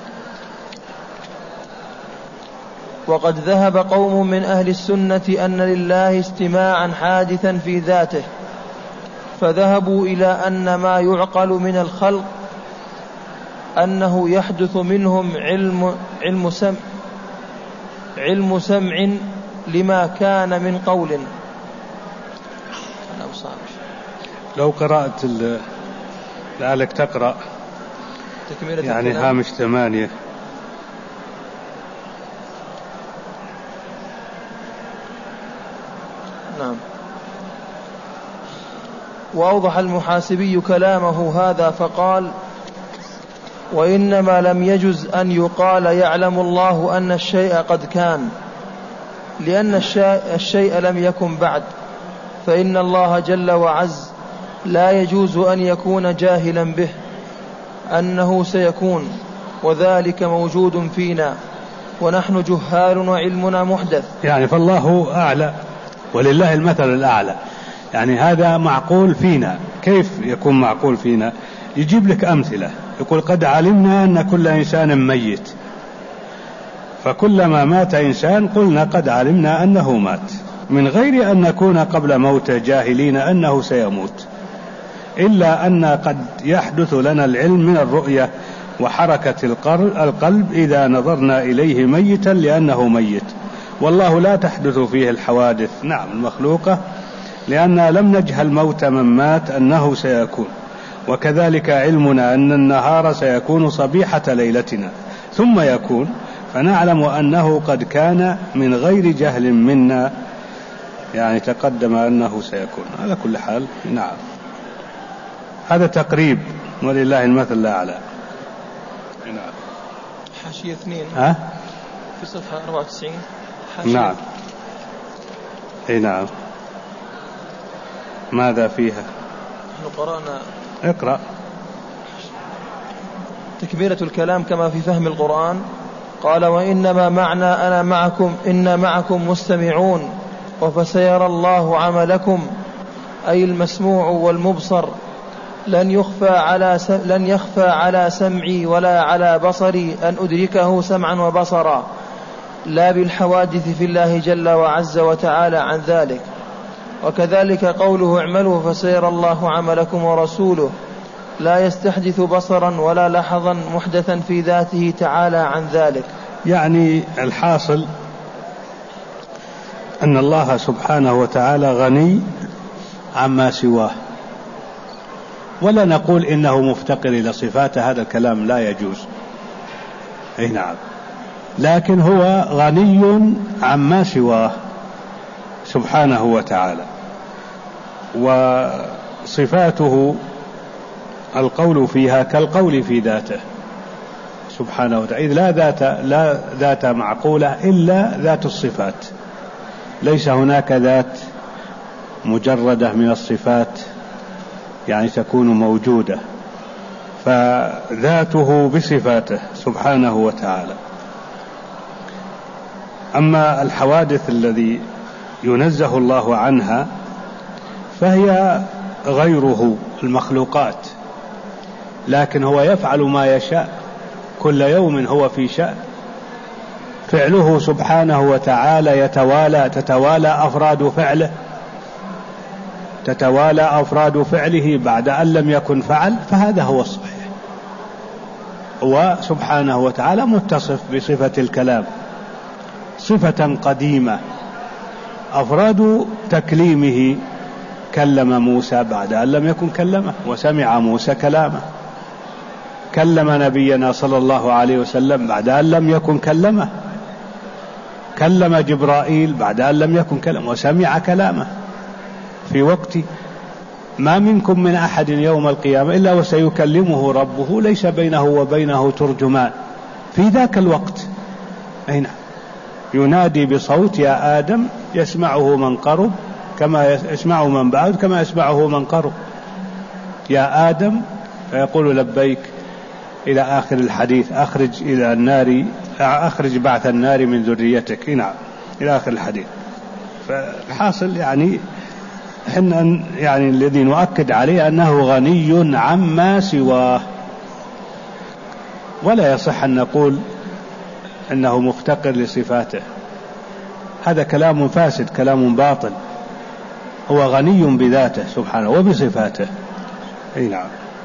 وقد ذهب قوم من أهل السنة أن لله استماعا حادثا في ذاته، فذهبوا إلى أن ما يعقل من الخلق أنه يحدث منهم علم, علم, سمع, علم سمع لما كان من قول. لو قرأت لعلك تقرأ يعني هامش ثمانية. نعم. وأوضح المحاسبي كلامه هذا فقال: وإنما لم يجز أن يقال يعلم الله أن الشيء قد كان، لأن الشيء لم يكن بعد، فإن الله جل وعز لا يجوز أن يكون جاهلا به أنه سيكون، وذلك موجود فينا ونحن جهال وعلمنا محدث. يعني فالله أعلى ولله المثل الأعلى، يعني هذا معقول فينا. كيف يكون معقول فينا؟ يجيب لك أمثلة، يقول: قد علمنا أن كل إنسان ميت، فكلما مات إنسان قلنا قد علمنا أنه مات، من غير أن نكون قبل موته جاهلين أنه سيموت، إلا أن قد يحدث لنا العلم من الرؤية وحركة القلب إذا نظرنا إليه ميتا لأنه ميت، والله لا تحدث فيه الحوادث نعم المخلوقة، لأننا لم نجهل موت من مات أنه سيكون. وكذلك علمنا أن النهار سيكون صبيحة ليلتنا ثم يكون، فنعلم أنه قد كان من غير جهل منا، يعني تقدم أنه سيكون. على كل حال نعم، هذا تقريب ولله المثل الأعلى. نعم. حاشية اثنين ها؟ في صفحة أربعة وتسعين. نعم. اي نعم. ماذا فيها؟ نحن قرأنا. اقرأ. تكملة الكلام كما في فهم القرآن. قال: وإنما معنى أنا معكم إن معكم مستمعون وفسيرى الله عملكم، أي المسموع والمبصر لن يخفى على س... لن يخفى على سمعي ولا على بصري أن أدركه سمعا وبصرا، لا بالحوادث في الله جل وعز وتعالى عن ذلك. وكذلك قوله: اعملوا فسيرى الله عملكم ورسوله، لا يستحدث بصرا ولا لحظا محدثا في ذاته تعالى عن ذلك. يعني الحاصل أن الله سبحانه وتعالى غني عما سواه، ولا نقول إنه مفتقر إلى صفاته، هذا الكلام لا يجوز. أي نعم، لكن هو غني عما سواه سبحانه وتعالى، وصفاته القول فيها كالقول في ذاته سبحانه وتعالى، إذ لا ذات, لا ذات معقولة إلا ذات الصفات، ليس هناك ذات مجردة من الصفات يعني تكون موجودة، فذاته بصفاته سبحانه وتعالى. أما الحوادث الذي ينزه الله عنها فهي غيره المخلوقات، لكن هو يفعل ما يشاء، كل يوم هو في شأن، فعله سبحانه وتعالى يتوالى تتوالى أفراد فعله تتوالى أفراد فعله بعد أن لم يكن فعل، فهذا هو الصحيح. هو سبحانه وتعالى متصف بصفة الكلام، صفة قديمة، أفراد تكليمه، كلم موسى بعد أن لم يكن كلمه، وسمع موسى كلامه، كلم نبينا صلى الله عليه وسلم بعد أن لم يكن كلمه، كلم جبرائيل بعد أن لم يكن كلمه، وسمع كلامه في وقت ما منكم من أحد يوم القيامة إلا وسيكلمه ربه ليس بينه وبينه ترجمان في ذاك الوقت. أين ينادي بصوت: يا آدم، يسمعه من قرب كما يسمعه من بعد كما يسمعه من قرب، يا آدم، فيقول لبيك إلى آخر الحديث، أخرج إلى النار أخرج بعث النار من ذريتك، نعم إلى آخر الحديث. فالحاصل يعني حنا يعني الذي نؤكد عليه أنه غني عما سواه، ولا يصح أن نقول أنه مفتقر لصفاته، هذا كلام فاسد، كلام باطل. هو غني بذاته سبحانه وبصفاته. أي نعم.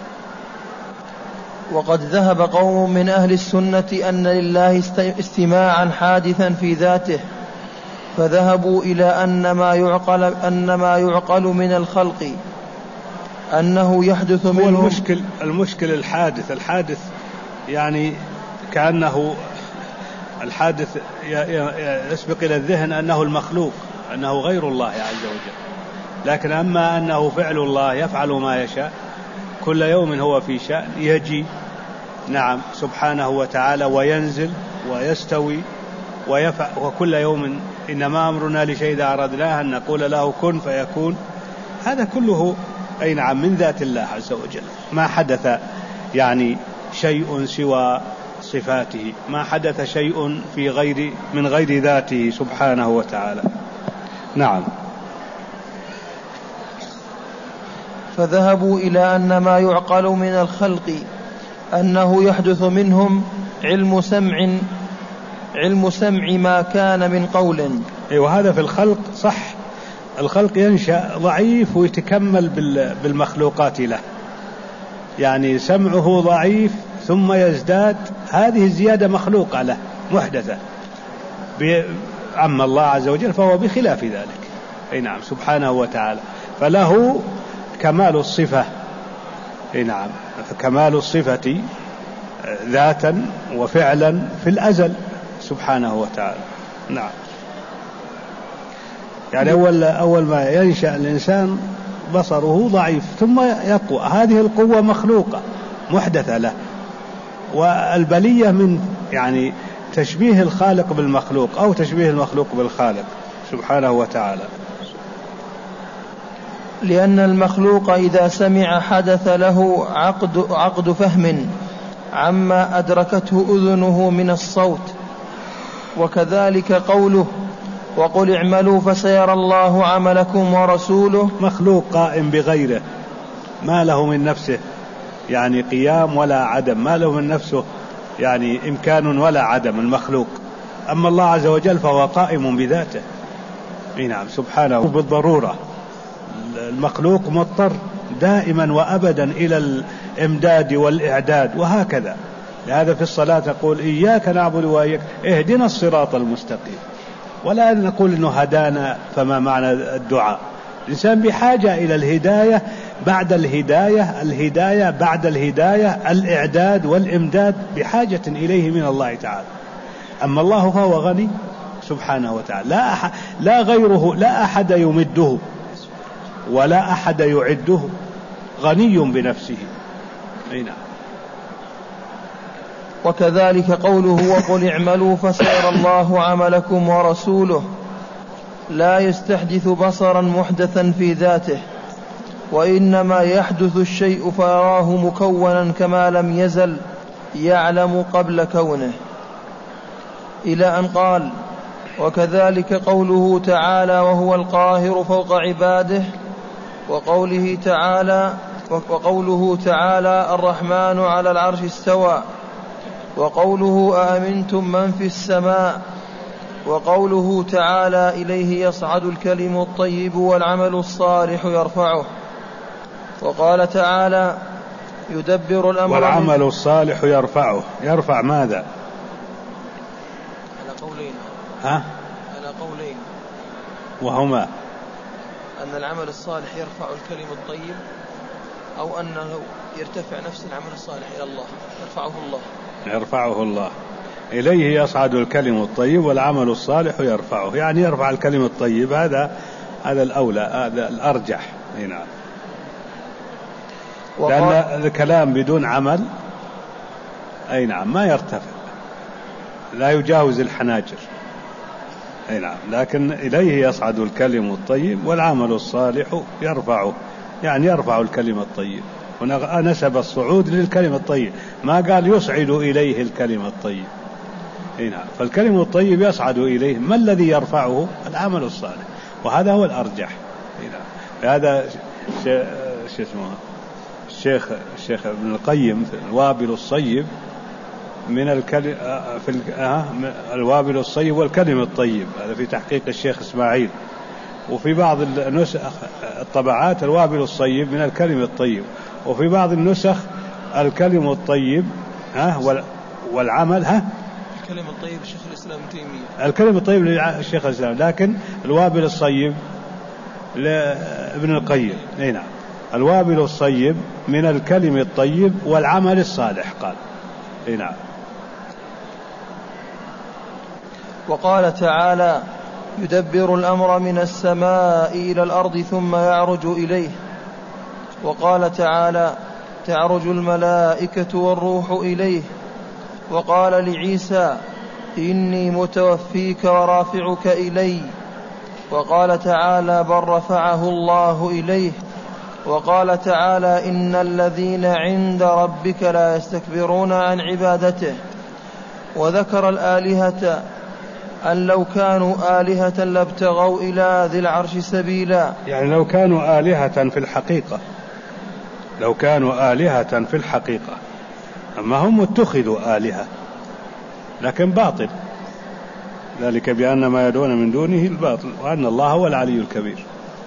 وقد ذهب قوم من أهل السنة أن لله استماعا حادثا في ذاته، فذهبوا إلى أن ما يعقل, أن ما يعقل من الخلق أنه يحدث منه. المشكل, المشكل الحادث الحادث يعني كأنه الحادث يسبق إلى الذهن أنه المخلوق، أنه غير الله عز وجل. لكن أما أنه فعل الله يفعل ما يشاء، كل يوم هو في شأن، يجي نعم سبحانه وتعالى وينزل ويستوي ويفعل، وكل يوم إنما أمرنا لشيء إذا أردناه أن نقول له كن فيكون. هذا كله أي نعم من ذات الله عز وجل. ما حدث يعني شيء سوى صفاته، ما حدث شيء في غير من غير ذاته سبحانه وتعالى. نعم. فذهبوا إلى أن ما يعقل من الخلق أنه يحدث منهم علم سمع علم سمع ما كان من قول. وهذا في الخلق صح، الخلق ينشأ ضعيف ويتكمل بالمخلوقات له، يعني سمعه ضعيف ثم يزداد، هذه الزيادة مخلوقة له محدثة. أما الله عز وجل فهو بخلاف ذلك. أي نعم سبحانه وتعالى، فله كمال الصفة. أي نعم كمال الصفة ذاتا وفعلا في الأزل سبحانه وتعالى. نعم. يعني أول, أول ما ينشأ الإنسان بصره ضعيف ثم يقوى، هذه القوة مخلوقة محدثة له. والبلية من يعني تشبيه الخالق بالمخلوق أو تشبيه المخلوق بالخالق سبحانه وتعالى. لأن المخلوق إذا سمع حدث له عقد, عقد فهم عما أدركته أذنه من الصوت. وكذلك قوله وقل اعملوا فسيرى الله عملكم ورسوله. مخلوق قائم بغيره، ما له من نفسه يعني قيام ولا عدم، ما له من نفسه يعني إمكان ولا عدم المخلوق. أما الله عز وجل فهو قائم بذاته. نعم سبحانه بالضرورة. المخلوق مضطر دائما وأبدا إلى الإمداد والإعداد وهكذا. لهذا في الصلاة تقول إياك نعبد وإياك اهدنا الصراط المستقيم، ولا نقول إنه هدانا فما معنى الدعاء. الإنسان بحاجة إلى الهداية بعد الهداية، الهداية بعد الهداية، الإعداد والإمداد بحاجة إليه من الله تعالى. أما الله فهو غني سبحانه وتعالى، لا أحد لا غيره، لا أحد يمده ولا أحد يعده، غني بنفسه. نعم. وكذلك قوله وقل اعملوا فسيرى الله عملكم ورسوله لا يستحدث بصرا محدثا في ذاته، وإنما يحدث الشيء فيراه مكونا كما لم يزل يعلم قبل كونه، إلى أن قال وكذلك قوله تعالى وهو القاهر فوق عباده، وقوله تعالى وقوله تعالى الرحمن على العرش استوى، وقوله أأمنتم من في السماء، وقوله تعالى إليه يصعد الكلم الطيب والعمل الصالح يرفعه، وقال تعالى يدبر الأمر والعمل الصالح يرفعه. يرفع ماذا؟ على قولين. ها؟ على قولين، وهما أن العمل الصالح يرفع الكلم الطيب، أو أنه يرتفع نفس العمل الصالح إلى الله، يرفعه الله يرفعه الله إليه يصعد الكلم الطيب والعمل الصالح يرفعه، يعني يرفع الكلم الطيب. هذا هذا الأولى، هذا الأرجح. نعم. لأن الكلام بدون عمل أي نعم ما يرتفع، لا يجاوز الحناجر. أي نعم. لكن إليه يصعد الكلم الطيب والعمل الصالح يرفعه، يعني يرفع الكلم الطيب. هنا نسب الصعود للكلم الطيب، ما قال يصعد إليه الكلم الطيب. هنا فالكلم الطيب يصعد إليه، ما الذي يرفعه؟ العمل الصالح، وهذا هو الأرجح. هنا هذا شو اسمه الشيخ الشيخ ابن القيم الوابل الصيب من الكلم في الوابل الصيب والكلم الطيب، هذا في تحقيق الشيخ إسماعيل. وفي بعض النسخ الطبعات الوابل الصيب من الكلم الطيب، وفي بعض النسخ الكلم الطيب ها والعمل ها الكلم الطيب الشيخ الإسلام تيمية، الكلم الطيب للشيخ الإسلام، لكن الوابل الصيب لابن القيم. اي نعم، الوابل الصيب من الكلم الطيب والعمل الصالح قال. اي نعم. وقال تعالى: يدبر الأمر من السماء إلى الأرض ثم يعرج إليه. وقال تعالى: تعرج الملائكة والروح إليه. وقال لعيسى: إني متوفيك ورافعك إلي. وقال تعالى: بل رفعه الله إليه. وقال تعالى: إن الذين عند ربك لا يستكبرون عن عبادته. وذكر الآلهة أن لو كانوا آلهة لابتغوا إلى ذي العرش سبيلا، يعني لو كانوا آلهة في الحقيقة، لو كانوا آلهة في الحقيقة، أما هم اتخذوا آلهة لكن باطل، ذلك بأن ما يدعون من دونه الباطل وأن الله هو العلي الكبير.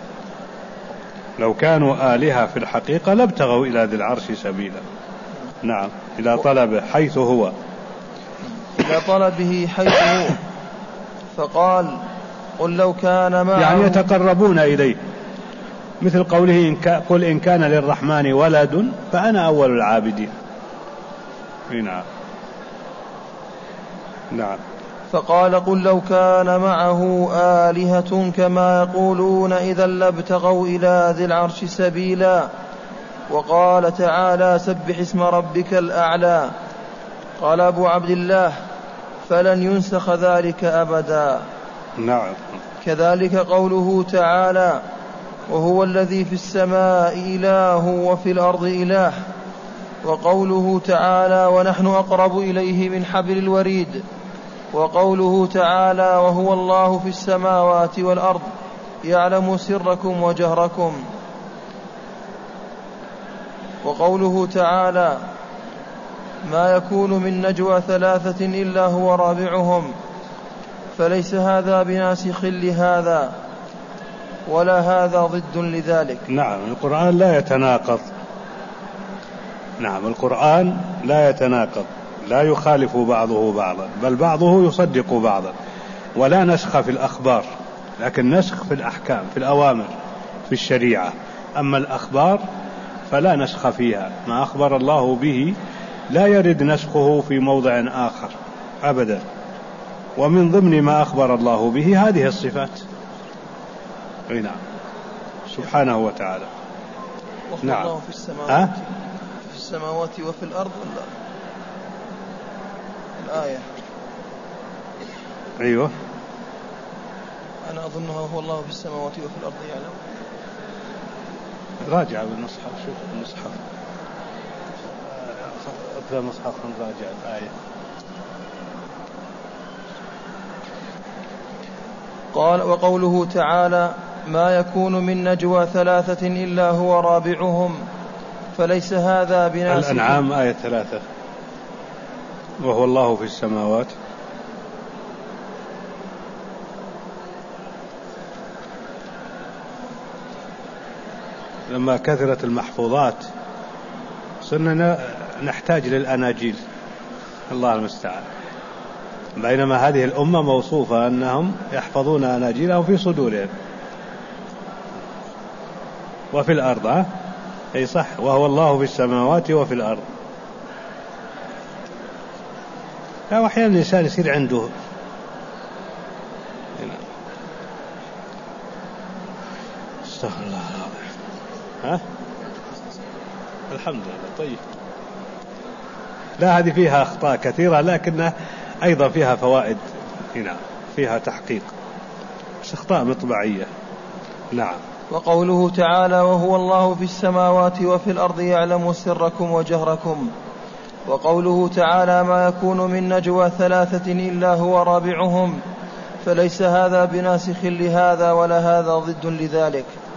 لو كانوا آلهة في الحقيقة لابتغوا إلى ذي العرش سبيلا. نعم، إلى طلبه حيث هو، إلى طلبه حيث هو. فقال: قل لو كان معه، يعني يتقربون إليه، مثل قوله: قل إن كان للرحمن ولد فأنا أول العابدين. نعم نعم. فقال: قل لو كان معه آلهة كما يقولون إذا لابتغوا إلى ذي العرش سبيلا. وقال تعالى: سبح اسم ربك الأعلى. قال أبو عبد الله: فلن ينسخ ذلك أبدا. نعم. كذلك قوله تعالى: وهو الذي في السماء إله وفي الأرض إله. وقوله تعالى: ونحن أقرب إليه من حبل الوريد. وقوله تعالى: وهو الله في السماوات والأرض يعلم سركم وجهركم. وقوله تعالى: ما يكون من نجوى ثلاثة إلا هو رابعهم. فليس هذا بناسخ لهذا ولا هذا ضد لذلك. نعم، القرآن لا يتناقض. نعم، القرآن لا يتناقض، لا يخالف بعضه بعضا، بل بعضه يصدق بعضا. ولا نسخ في الأخبار، لكن نسخ في الأحكام، في الأوامر، في الشريعة. أما الأخبار فلا نسخ فيها، ما أخبر الله به لا يرد نسخه في موضع آخر أبدا. ومن ضمن ما أخبر الله به هذه الصفات. نعم، سبحانه وتعالى. نعم. الله في السماوات أه؟ في السماوات وفي الأرض ولا الآية؟ أيوة، أنا أظنها هو الله في السماوات وفي الأرض يعلم. راجع بالمصحف، شوف المصحف، أكثر مصحف راجع الآية. قال: وقوله تعالى: ما يكون من نجوى ثلاثة إلا هو رابعهم. فليس هذا بناسخ. الأنعام آية ثلاثة، وهو الله في السماوات. لما كثرت المحفوظات صرنا نحتاج للأناجيل، الله المستعان. بينما هذه الأمة موصوفة أنهم يحفظون أناجيلهم في صدورهم. وفي الأرض، ها؟ أي صح، وهو الله في السماوات وفي الأرض. لا، وأحيانا الإنسان يصير عنده استغفر الله العظيم. ها؟ الحمد لله. طيب، لا، هذه فيها أخطاء كثيرة لكنها أيضا فيها فوائد. نعم، فيها تحقيق، بس أخطاء مطبعية. نعم. وقوله تعالى: وهو الله في السماوات وفي الأرض يعلم سركم وجهركم. وقوله تعالى: ما يكون من نجوى ثلاثة إلا هو رابعهم. فليس هذا بناسخ لهذا ولا هذا ضد لذلك.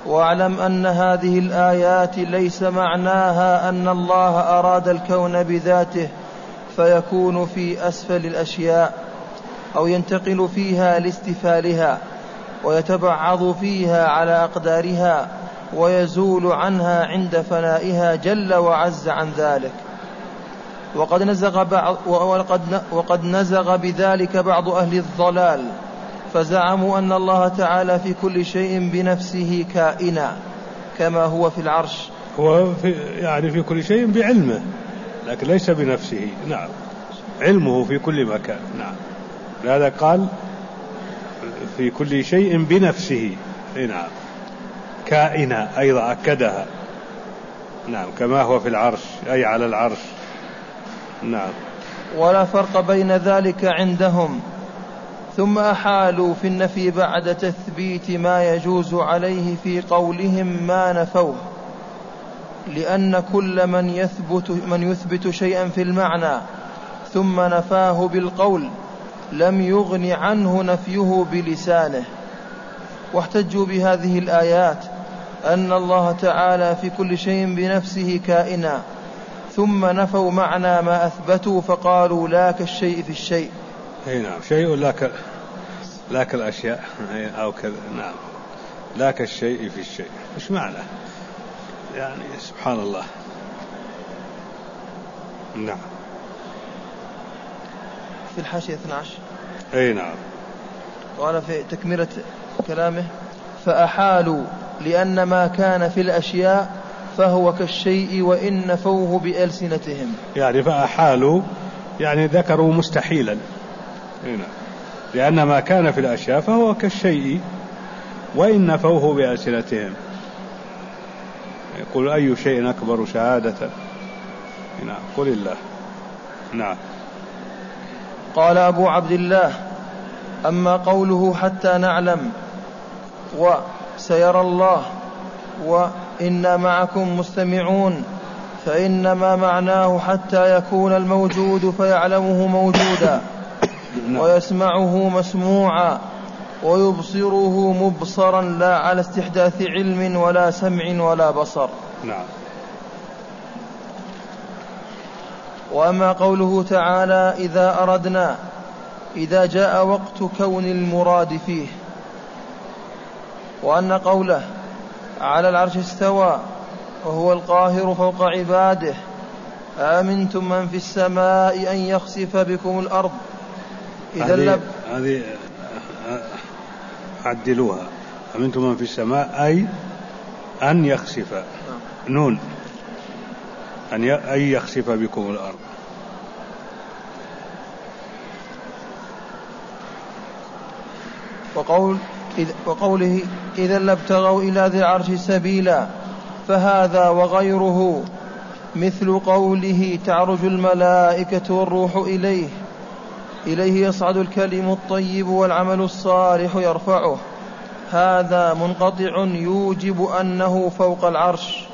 واعلم أن هذه الآيات ليس معناها أن الله أراد الكون بذاته فيكون في أسفل الأشياء أو ينتقل فيها لاستفالها ويتبعض فيها على أقدارها ويزول عنها عند فنائها جل وعز عن ذلك. وقد نزغ, بعض وقد, وقد نزغ بذلك بعض أهل الضلال فزعموا أن الله تعالى في كل شيء بنفسه كائنا كما هو في العرش. هو في يعني في كل شيء بعلمه لكن ليس بنفسه. نعم علمه في كل مكان. نعم لهذا قال في كل شيء بنفسه. نعم كائنا أيضا أكدها. نعم كما هو في العرش أي على العرش. نعم ولا فرق بين ذلك عندهم. ثم أحالوا في النفي بعد تثبيت ما يجوز عليه في قولهم ما نفوه، لأن كل من يثبت, من يثبت شيئا في المعنى ثم نفاه بالقول لم يغن عنه نفيه بلسانه. واحتجوا بهذه الآيات أن الله تعالى في كل شيء بنفسه كائنا، ثم نفوا معنى ما أثبتوا فقالوا لا كالشيء في الشيء. نعم شيء لا ك... لا كالأشياء أو كذا. نعم لا كالشيء في الشيء. مش معنى يعني سبحان الله. نعم في الحاشية اثني عشر. أي نعم قال في تكملة كلامه فأحالوا لأن ما كان في الأشياء فهو كالشيء وإن نفوه بألسنتهم. يعني فأحالوا يعني ذكروا مستحيلا. هنا لأن ما كان في الأشياء فهو كالشيء وإن نفوه بألسنتهم. يقول أي شيء أكبر شهادة. نعم قل الله. نعم قال أبو عبد الله أما قوله حتى نعلم وسيرى الله وإنا معكم مستمعون فإنما معناه حتى يكون الموجود فيعلمه موجودا ويسمعه مسموعا ويبصره مبصرا لا على استحداث علم ولا سمع ولا بصر. نعم. وأما قوله تعالى إذا أردنا إذا جاء وقت كون المراد فيه، وأن قوله على العرش استوى وهو القاهر فوق عباده آمنتم من في السماء أن يخسف بكم الأرض. إذا لب هذه عدلوها أمنتم من في السماء أي أن يخسف نون أن يخسف بكم الأرض. وقول وقوله إذا لابتغوا إلى ذي العرش سبيلا، فهذا وغيره مثل قوله تعرج الملائكة والروح إليه إليه يصعد الكلم الطيب والعمل الصالح يرفعه. هذا منقطع يوجب أنه فوق العرش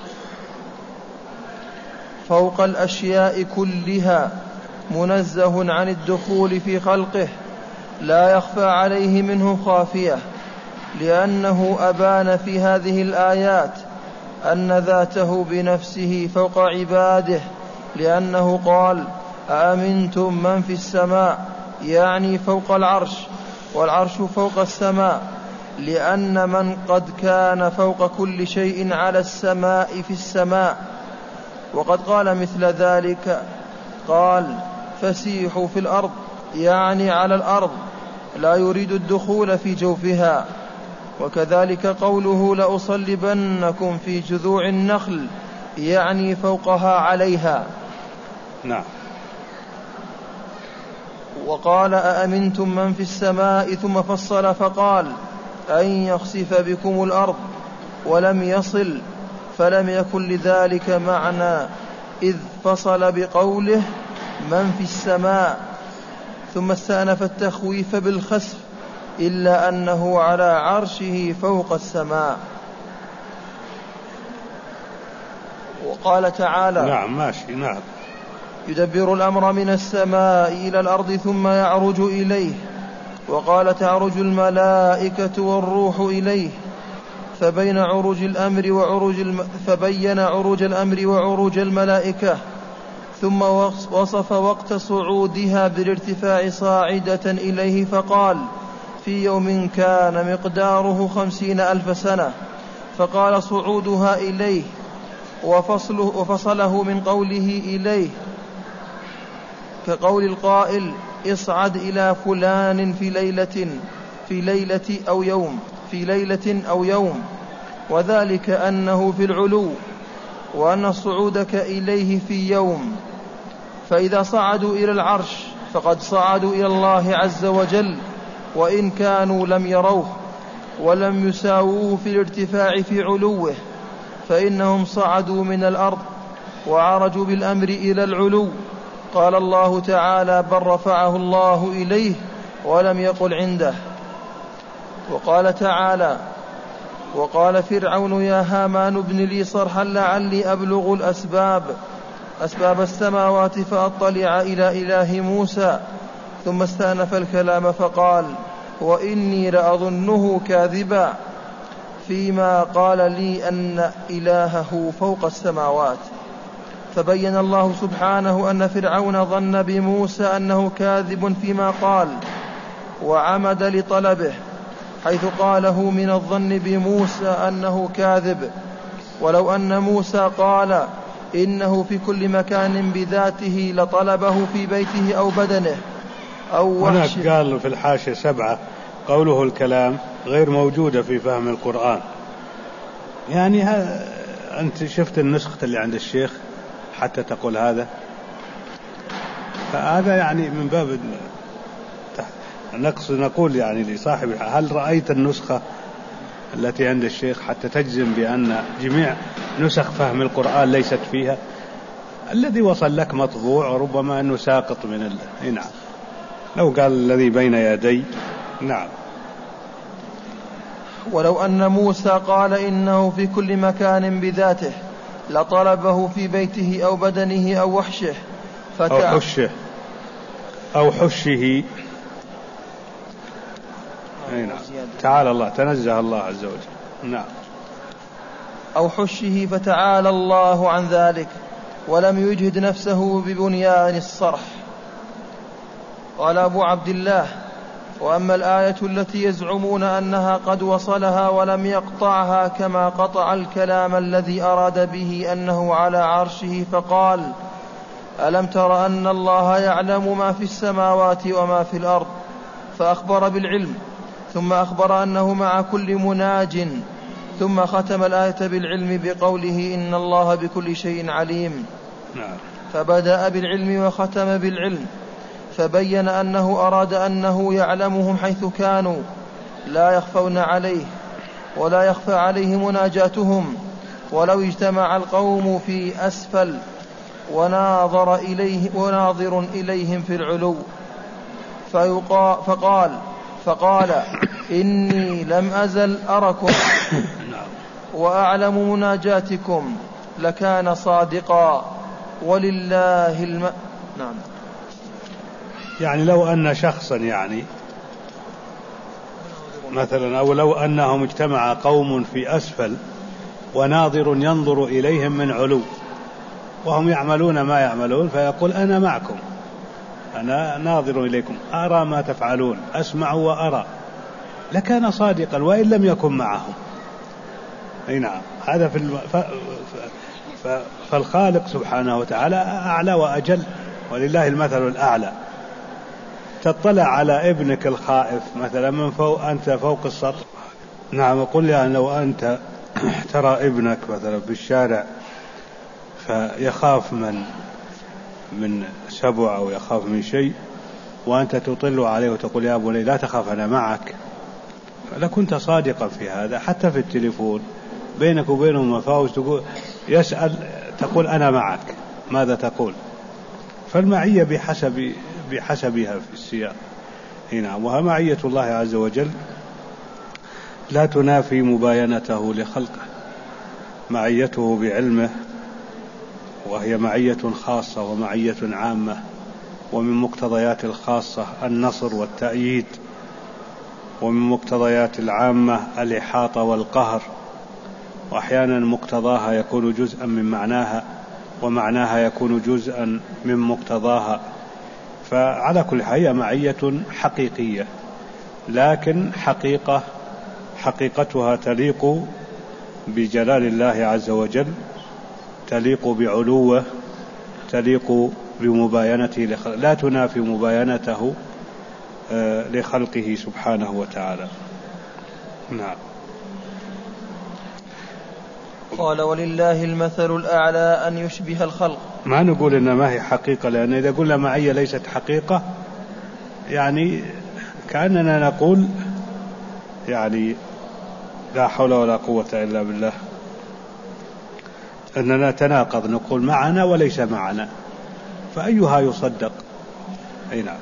فوق الأشياء كلها منزه عن الدخول في خلقه لا يخفى عليه منه خافية، لأنه أبان في هذه الآيات أن ذاته بنفسه فوق عباده، لأنه قال أأمنتم من في السماء يعني فوق العرش، والعرش فوق السماء، لأن من قد كان فوق كل شيء على السماء في السماء. وقد قال مثل ذلك قال فسيحوا في الأرض يعني على الأرض لا يريد الدخول في جوفها. وكذلك قوله لأصلبنكم في جذوع النخل يعني فوقها عليها. نعم. وقال أأمنتم من في السماء ثم فصل فقال أن يخسف بكم الأرض ولم يصل، فلم يكن لذلك معنى إذ فصل بقوله من في السماء ثم استأنف التخويف بالخسف، إلا أنه على عرشه فوق السماء. وقال تعالى نعم ماشي نعم يدبر الأمر من السماء إلى الأرض ثم يعرج إليه. وقال تعرج الملائكة والروح إليه، فبين عروج الأمر وعروج الم... فبين عروج الأمر وعروج الملائكة، ثم وصف وقت صعودها بالارتفاع صاعدة إليه فقال: في يوم كان مقداره خمسين ألف سنة، فقال: صعودها إليه وفصله, وفصله من قوله إليه كقول القائل: اصعد إلى فلان في ليلة في ليلة أو يوم في ليلة أو يوم، وذلك أنه في العلو، وأن صعودك إليه في يوم. فإذا صعدوا إلى العرش فقد صعدوا إلى الله عز وجل، وإن كانوا لم يروه ولم يساووه في الارتفاع في علوه، فإنهم صعدوا من الأرض وعرجوا بالأمر إلى العلو. قال الله تعالى: بل رفعه الله إليه ولم يقل عنده. وقال تعالى: وقال فرعون يا هامان ابن لي صرحا لعلي أبلغ الأسباب أسباب السماوات فأطلع إلى إله موسى. ثم استأنف الكلام فقال: وإني لأظنه كاذبا فيما قال لي أن إلهه فوق السماوات. فبين الله سبحانه أن فرعون ظن بموسى أنه كاذب فيما قال، وعمد لطلبه، حيث قاله من الظن بموسى أنه كاذب. ولو أن موسى قال إنه في كل مكان بذاته لطلبه في بيته أو بدنه أو وحشه. هناك قال في الحاشية سبعة قوله الكلام غير موجودة في فهم القرآن. يعني أنت شفت النسخة اللي عند الشيخ حتى تقول هذا؟ فهذا يعني من باب نقص. نقول يعني لصاحب: هل رأيت النسخة التي عند الشيخ حتى تجزم بأن جميع نسخ فهم القرآن ليست فيها؟ الذي وصل لك مطبوع وربما أنه ساقط من ال... نعم. لو قال الذي بين يدي. نعم. ولو أن موسى قال إنه في كل مكان بذاته لطلبه في بيته أو بدنه أو وحشه فتع... أو حشه أو حشه. نعم. تعالى الله، تنزه الله عز وجل. نعم. أو حشه فتعالى الله عن ذلك، ولم يجهد نفسه ببنيان الصرح. قال أبو عبد الله: وأما الآية التي يزعمون أنها قد وصلها ولم يقطعها كما قطع الكلام الذي أراد به أنه على عرشه فقال: ألم تر أن الله يعلم ما في السماوات وما في الأرض، فأخبر بالعلم، ثم أخبر أنه مع كل مناج، ثم ختم الآية بالعلم بقوله إن الله بكل شيء عليم. فبدأ بالعلم وختم بالعلم، فبين أنه أراد أنه يعلمهم حيث كانوا لا يخفون عليه ولا يخفى عليه مناجاتهم، ولو اجتمع القوم في أسفل وناظر إليه وناظر إليهم في العلو. فقال فقال إني لم أزل أركم وأعلم مناجاتكم، لكان صادقا ولله الم... نعم. يعني لو أن شخصا يعني مثلا، أو لو أنهم اجتمع قوم في أسفل وناظر ينظر إليهم من علو وهم يعملون ما يعملون، فيقول أنا معكم، أنا ناظر إليكم، أرى ما تفعلون، أسمع وأرى، لكان صادقا وإن لم يكن معهم. أي نعم. هذا في الم... ف... ف... فالخالق سبحانه وتعالى أعلى وأجل، ولله المثل الأعلى. تطلع على ابنك الخائف مثلا من فوق، أنت فوق السطح. نعم. أقول يعني لو أنت ترى ابنك مثلا في الشارع فيخاف من من سبع أو يخاف من شيء، وأنت تطل عليه وتقول يا بني لا تخاف أنا معك، لكنت صادقا في هذا. حتى في التليفون بينك وبينهم مفاوز، تقول يسأل تقول أنا معك، ماذا تقول؟ فالمعية بحسب بحسبها في السياق هنا. وها معية الله عز وجل لا تنافي مباينته لخلقه، معيته بعلمه، وهي معية خاصة ومعية عامة، ومن مقتضيات الخاصة النصر والتأييد، ومن مقتضيات العامة الإحاطة والقهر وأحيانا مقتضاها يكون جزءا من معناها، ومعناها يكون جزءا من مقتضاها. فعلى كل حال هي معية حقيقية، لكن حقيقة حقيقتها تليق بجلال الله عز وجل، تليق بعلوه، تليق بمباينته، لا تنافي مباينته لخلقه سبحانه وتعالى. نعم. قال ولله المثل الأعلى أن يشبه الخلق. ما نقول إن ما هي حقيقة، لأن إذا قلنا معية ليست حقيقة يعني كأننا نقول يعني لا حول ولا قوة إلا بالله، أننا تناقض، نقول معنا وليس معنا، فأيها يصدق؟ أي نعم.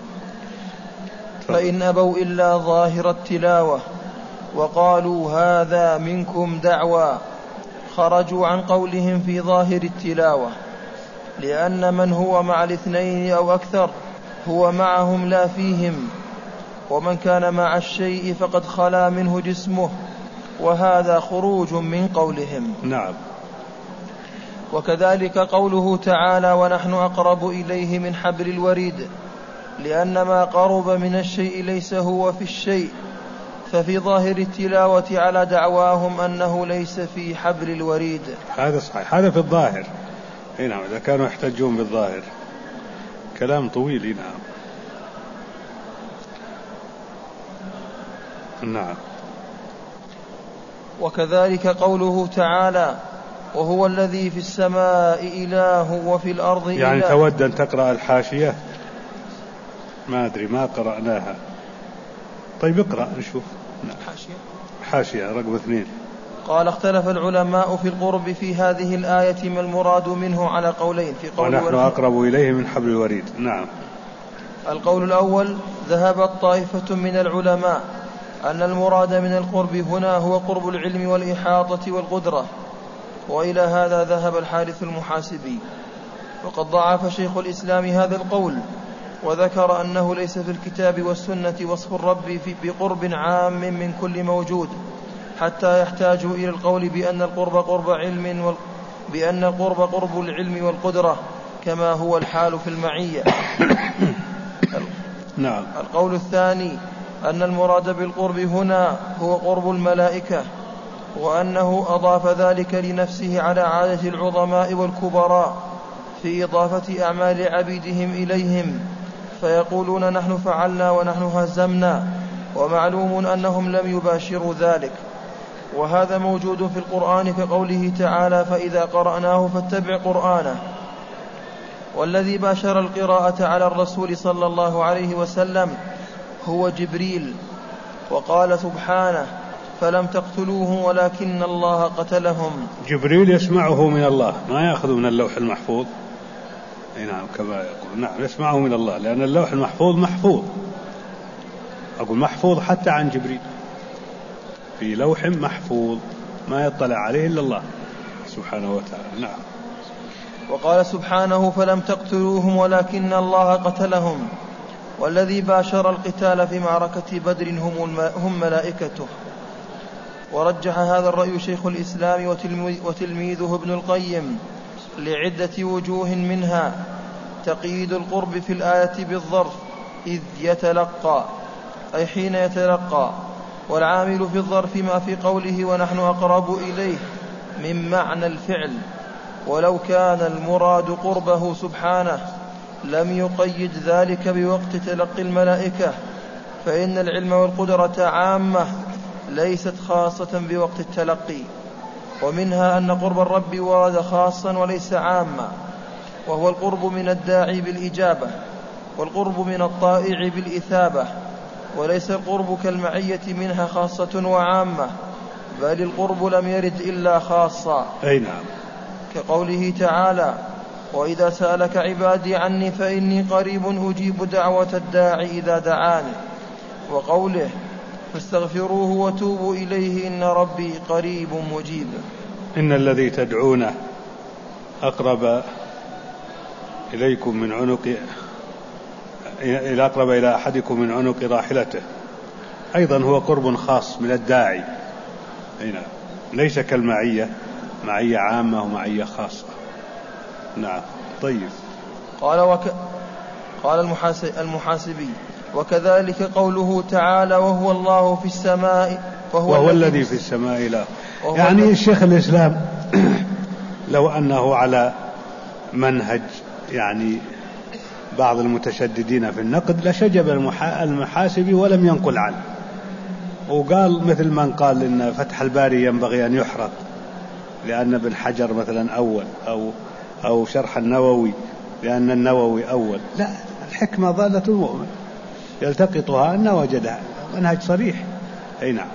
فإن أبوا إلا ظاهر التلاوة وقالوا هذا منكم دعوى خرجوا عن قولهم في ظاهر التلاوة، لأن من هو مع الاثنين أو أكثر هو معهم لا فيهم، ومن كان مع الشيء فقد خلا منه جسمه، وهذا خروج من قولهم. نعم. وكذلك قوله تعالى ونحن أقرب إليه من حبل الوريد، لأن ما قرب من الشيء ليس هو في الشيء، ففي ظاهر التلاوة على دعواهم أنه ليس في حبل الوريد. هذا صحيح، هذا في الظاهر. نعم، إذا كانوا يحتجون بالظاهر كلام طويل. نعم. نعم. وكذلك قوله تعالى وهو الذي في السماء إله وفي الأرض إله. يعني تود أن تقرأ الحاشية؟ ما أدري، ما قرأناها. طيب اقرأ نشوف. حاشية حاشية رقم اثنين. قال اختلف العلماء في القرب في هذه الآية ما المراد منه على قولين. في قول ونحن أقرب إليه من حبل الوريد. نعم. القول الأول ذهبت طائفة من العلماء أن المراد من القرب هنا هو قرب العلم والإحاطة والقدرة، وإلى هذا ذهب الحارث المحاسبي، وقد ضعف شيخ الإسلام هذا القول، وذكر أنه ليس في الكتاب والسنة وصف الرب في بقرب عام من كل موجود، حتى يحتاجوا إلى القول بأن القرب قرب علم وال... بأن القرب قرب العلم والقدرة كما هو الحال في المعية. نعم. القول الثاني أن المراد بالقرب هنا هو قرب الملائكة، وأنه أضاف ذلك لنفسه على عادة العظماء والكبراء في إضافة أعمال عبيدهم إليهم، فيقولون نحن فعلنا ونحن هزمنا، ومعلوم أنهم لم يباشروا ذلك. وهذا موجود في القرآن كقوله تعالى فإذا قرأناه فاتبع قرآنه. والذي باشر القراءة على الرسول صلى الله عليه وسلم هو جبريل، وقال سبحانه فلم تقتلوهم ولكن الله قتلهم. جبريل يسمعه من الله، ما يأخذ من اللوح المحفوظ. نعم كما يقول. نعم يسمعه من الله، لأن اللوح المحفوظ محفوظ، أقول محفوظ حتى عن جبريل، في لوح محفوظ ما يطلع عليه إلا الله سبحانه وتعالى. نعم. وقال سبحانه فلم تقتلوهم ولكن الله قتلهم. والذي باشر القتال في معركة بدر هم ملائكته. ورجح هذا الرأي شيخ الإسلام وتلميذه ابن القيم لعدة وجوه، منها تقييد القرب في الآية بالظرف إذ يتلقى، أي حين يتلقى، والعامل في الظرف ما في قوله ونحن أقرب إليه من معنى الفعل، ولو كان المراد قربه سبحانه لم يقيد ذلك بوقت تلقي الملائكة، فإن العلم والقدرة عامة ليست خاصة بوقت التلقي. ومنها أن قرب الرب ورد خاصا وليس عاما، وهو القرب من الداعي بالإجابة، والقرب من الطائع بالإثابة، وليس القرب كالمعية منها خاصة وعامة، بل القرب لم يرد إلا خاصا. أي نعم. كقوله تعالى وإذا سألك عبادي عني فإني قريب أجيب دعوة الداعي إذا دعاني، وقوله فاستغفروه وتوبوا إليه إن ربي قريب مجيب. إن الذي تدعونه أقرب إليكم من عنق إلى أقرب إلى أحدكم من عنق راحلته، أيضا هو قرب خاص من الداعي. هنا ليس كالمعية، معية عامة ومعية خاصة. نعم. طيب. قال وك... قال المحاسبي: وكذلك قوله تعالى: وهو الله في السماء وهو, وهو الذي في السماء لا. يعني الشيخ الإسلام لو أنه على منهج يعني بعض المتشددين في النقد لشجب المحاسبي ولم ينقل عنه، وقال مثل من قال إن فتح الباري ينبغي أن يحرق لأن ابن حجر مثلا أول، أو, أو شرح النووي لأن النووي أول. لا، الحكمة ضالة المؤمن يلتقطها أن وجدها، منهج صريح. أي نعم.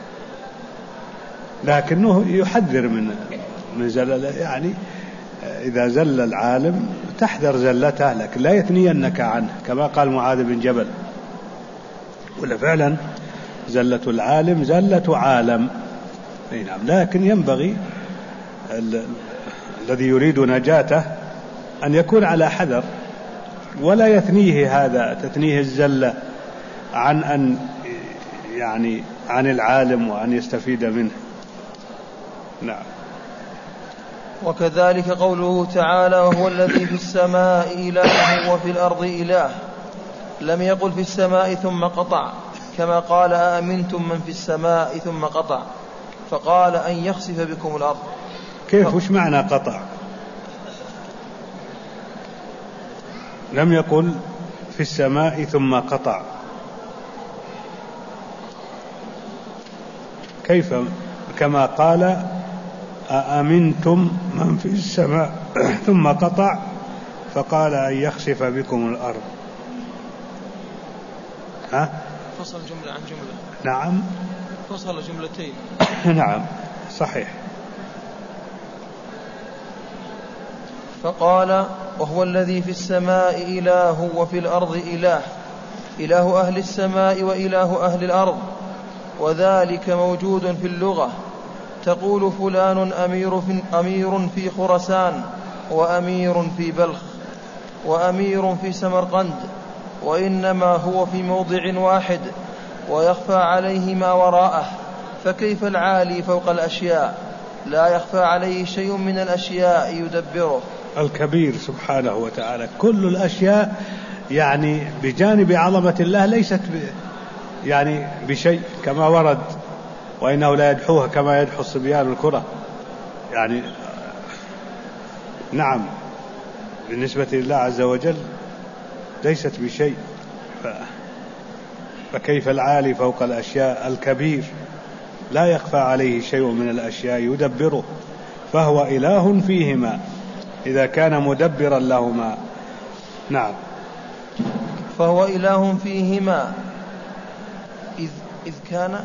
لكنه يحذر من من زلل، يعني إذا زل العالم تحذر زلته، لكن لا يثنينك عنه كما قال معاذ بن جبل. ولا فعلا زلة العالم زلة عالم. أي نعم. لكن ينبغي الذي يريد نجاته أن يكون على حذر، ولا يثنيه هذا تثنيه الزلة عن أن يعني عن العالم وأن يستفيد منه. نعم. وكذلك قوله تعالى: وهو الذي في السماء إله وفي الأرض إله، لم يقل في السماء ثم قطع كما قال: أأمنتم من في السماء ثم قطع، فقال: أن يخسف بكم الأرض. كيف؟ وش معنى قطع؟ لم يقل في السماء ثم قطع، كيف؟ كما قال: أأمنتم من في السماء ثم قطع فقال أن يخسف بكم الأرض. ها؟ فصل جملة عن جملة. نعم. فصل جملتين. نعم صحيح. فقال: وهو الذي في السماء إله وفي الأرض إله، إله أهل السماء وإله أهل الأرض، وذلك موجود في اللغة. تقول فلان أمير في, أمير في خراسان، وأمير في بلخ، وأمير في سمرقند، وإنما هو في موضع واحد ويخفى عليه ما وراءه. فكيف العالي فوق الأشياء لا يخفى عليه شيء من الأشياء يدبره؟ الكبير سبحانه وتعالى كل الأشياء يعني بجانب عظمة الله ليست يعني بشيء كما ورد: وإنه لا يدحوها كما يدحو الصبيان الكرة. يعني نعم بالنسبة لله عز وجل ليست بشيء. ف... فكيف العالي فوق الأشياء الكبير لا يخفى عليه شيء من الأشياء يدبره، فهو إله فيهما إذا كان مدبرا لهما. نعم. فهو إله فيهما إذ, إذ كان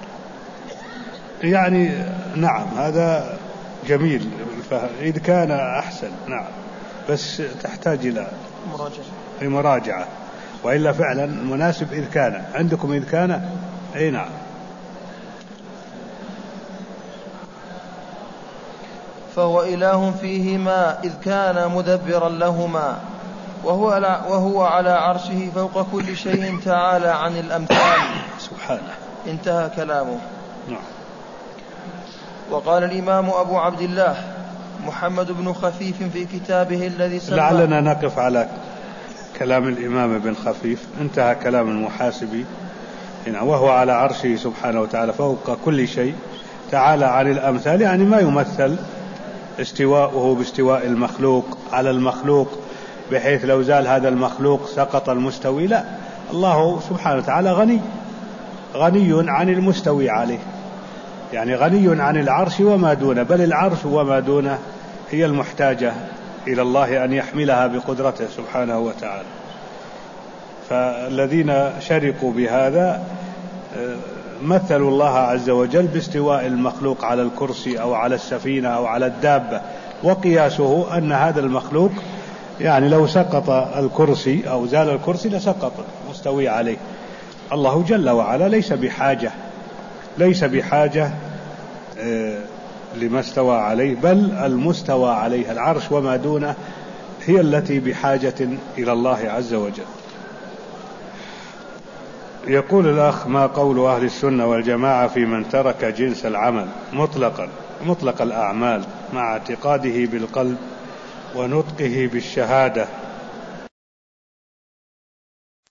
يعني نعم هذا جميل، إذ كان أحسن. نعم بس تحتاج إلى مراجعة مراجعة، وإلا فعلا مناسب إذ كان. عندكم إذ كان؟ أي نعم. فهو إله فيهما إذ كان مدبرا لهما، وهو على, وهو على عرشه فوق كل شيء تعالى عن الأمثال سبحانه. انتهى كلامه. نعم. وقال الإمام أبو عبد الله محمد بن خفيف في كتابه الذي سمى. لعلنا نقف على كلام الإمام ابن خفيف. انتهى كلام المحاسبي: وهو على عرشه سبحانه وتعالى فوق كل شيء تعالى عن الأمثال، يعني ما يمثل استواءه باستواء المخلوق على المخلوق بحيث لو زال هذا المخلوق سقط المستوي. لا، الله سبحانه وتعالى غني غني عن المستوي عليه، يعني غني عن العرش وما دونه، بل العرش وما دونه هي المحتاجة إلى الله أن يحملها بقدرته سبحانه وتعالى. فالذين شركوا بهذا مثلوا الله عز وجل باستواء المخلوق على الكرسي أو على السفينة أو على الدابة، وقياسه أن هذا المخلوق يعني لو سقط الكرسي أو زال الكرسي لسقط مستوي عليه. الله جل وعلا ليس بحاجة ليس بحاجة لما استوى عليه، بل المستوى عليه العرش وما دونه هي التي بحاجة إلى الله عز وجل. يقول الأخ: ما قول أهل السنة والجماعة في من ترك جنس العمل مطلقا مطلق الأعمال مع اعتقاده بالقلب ونطقه بالشهادة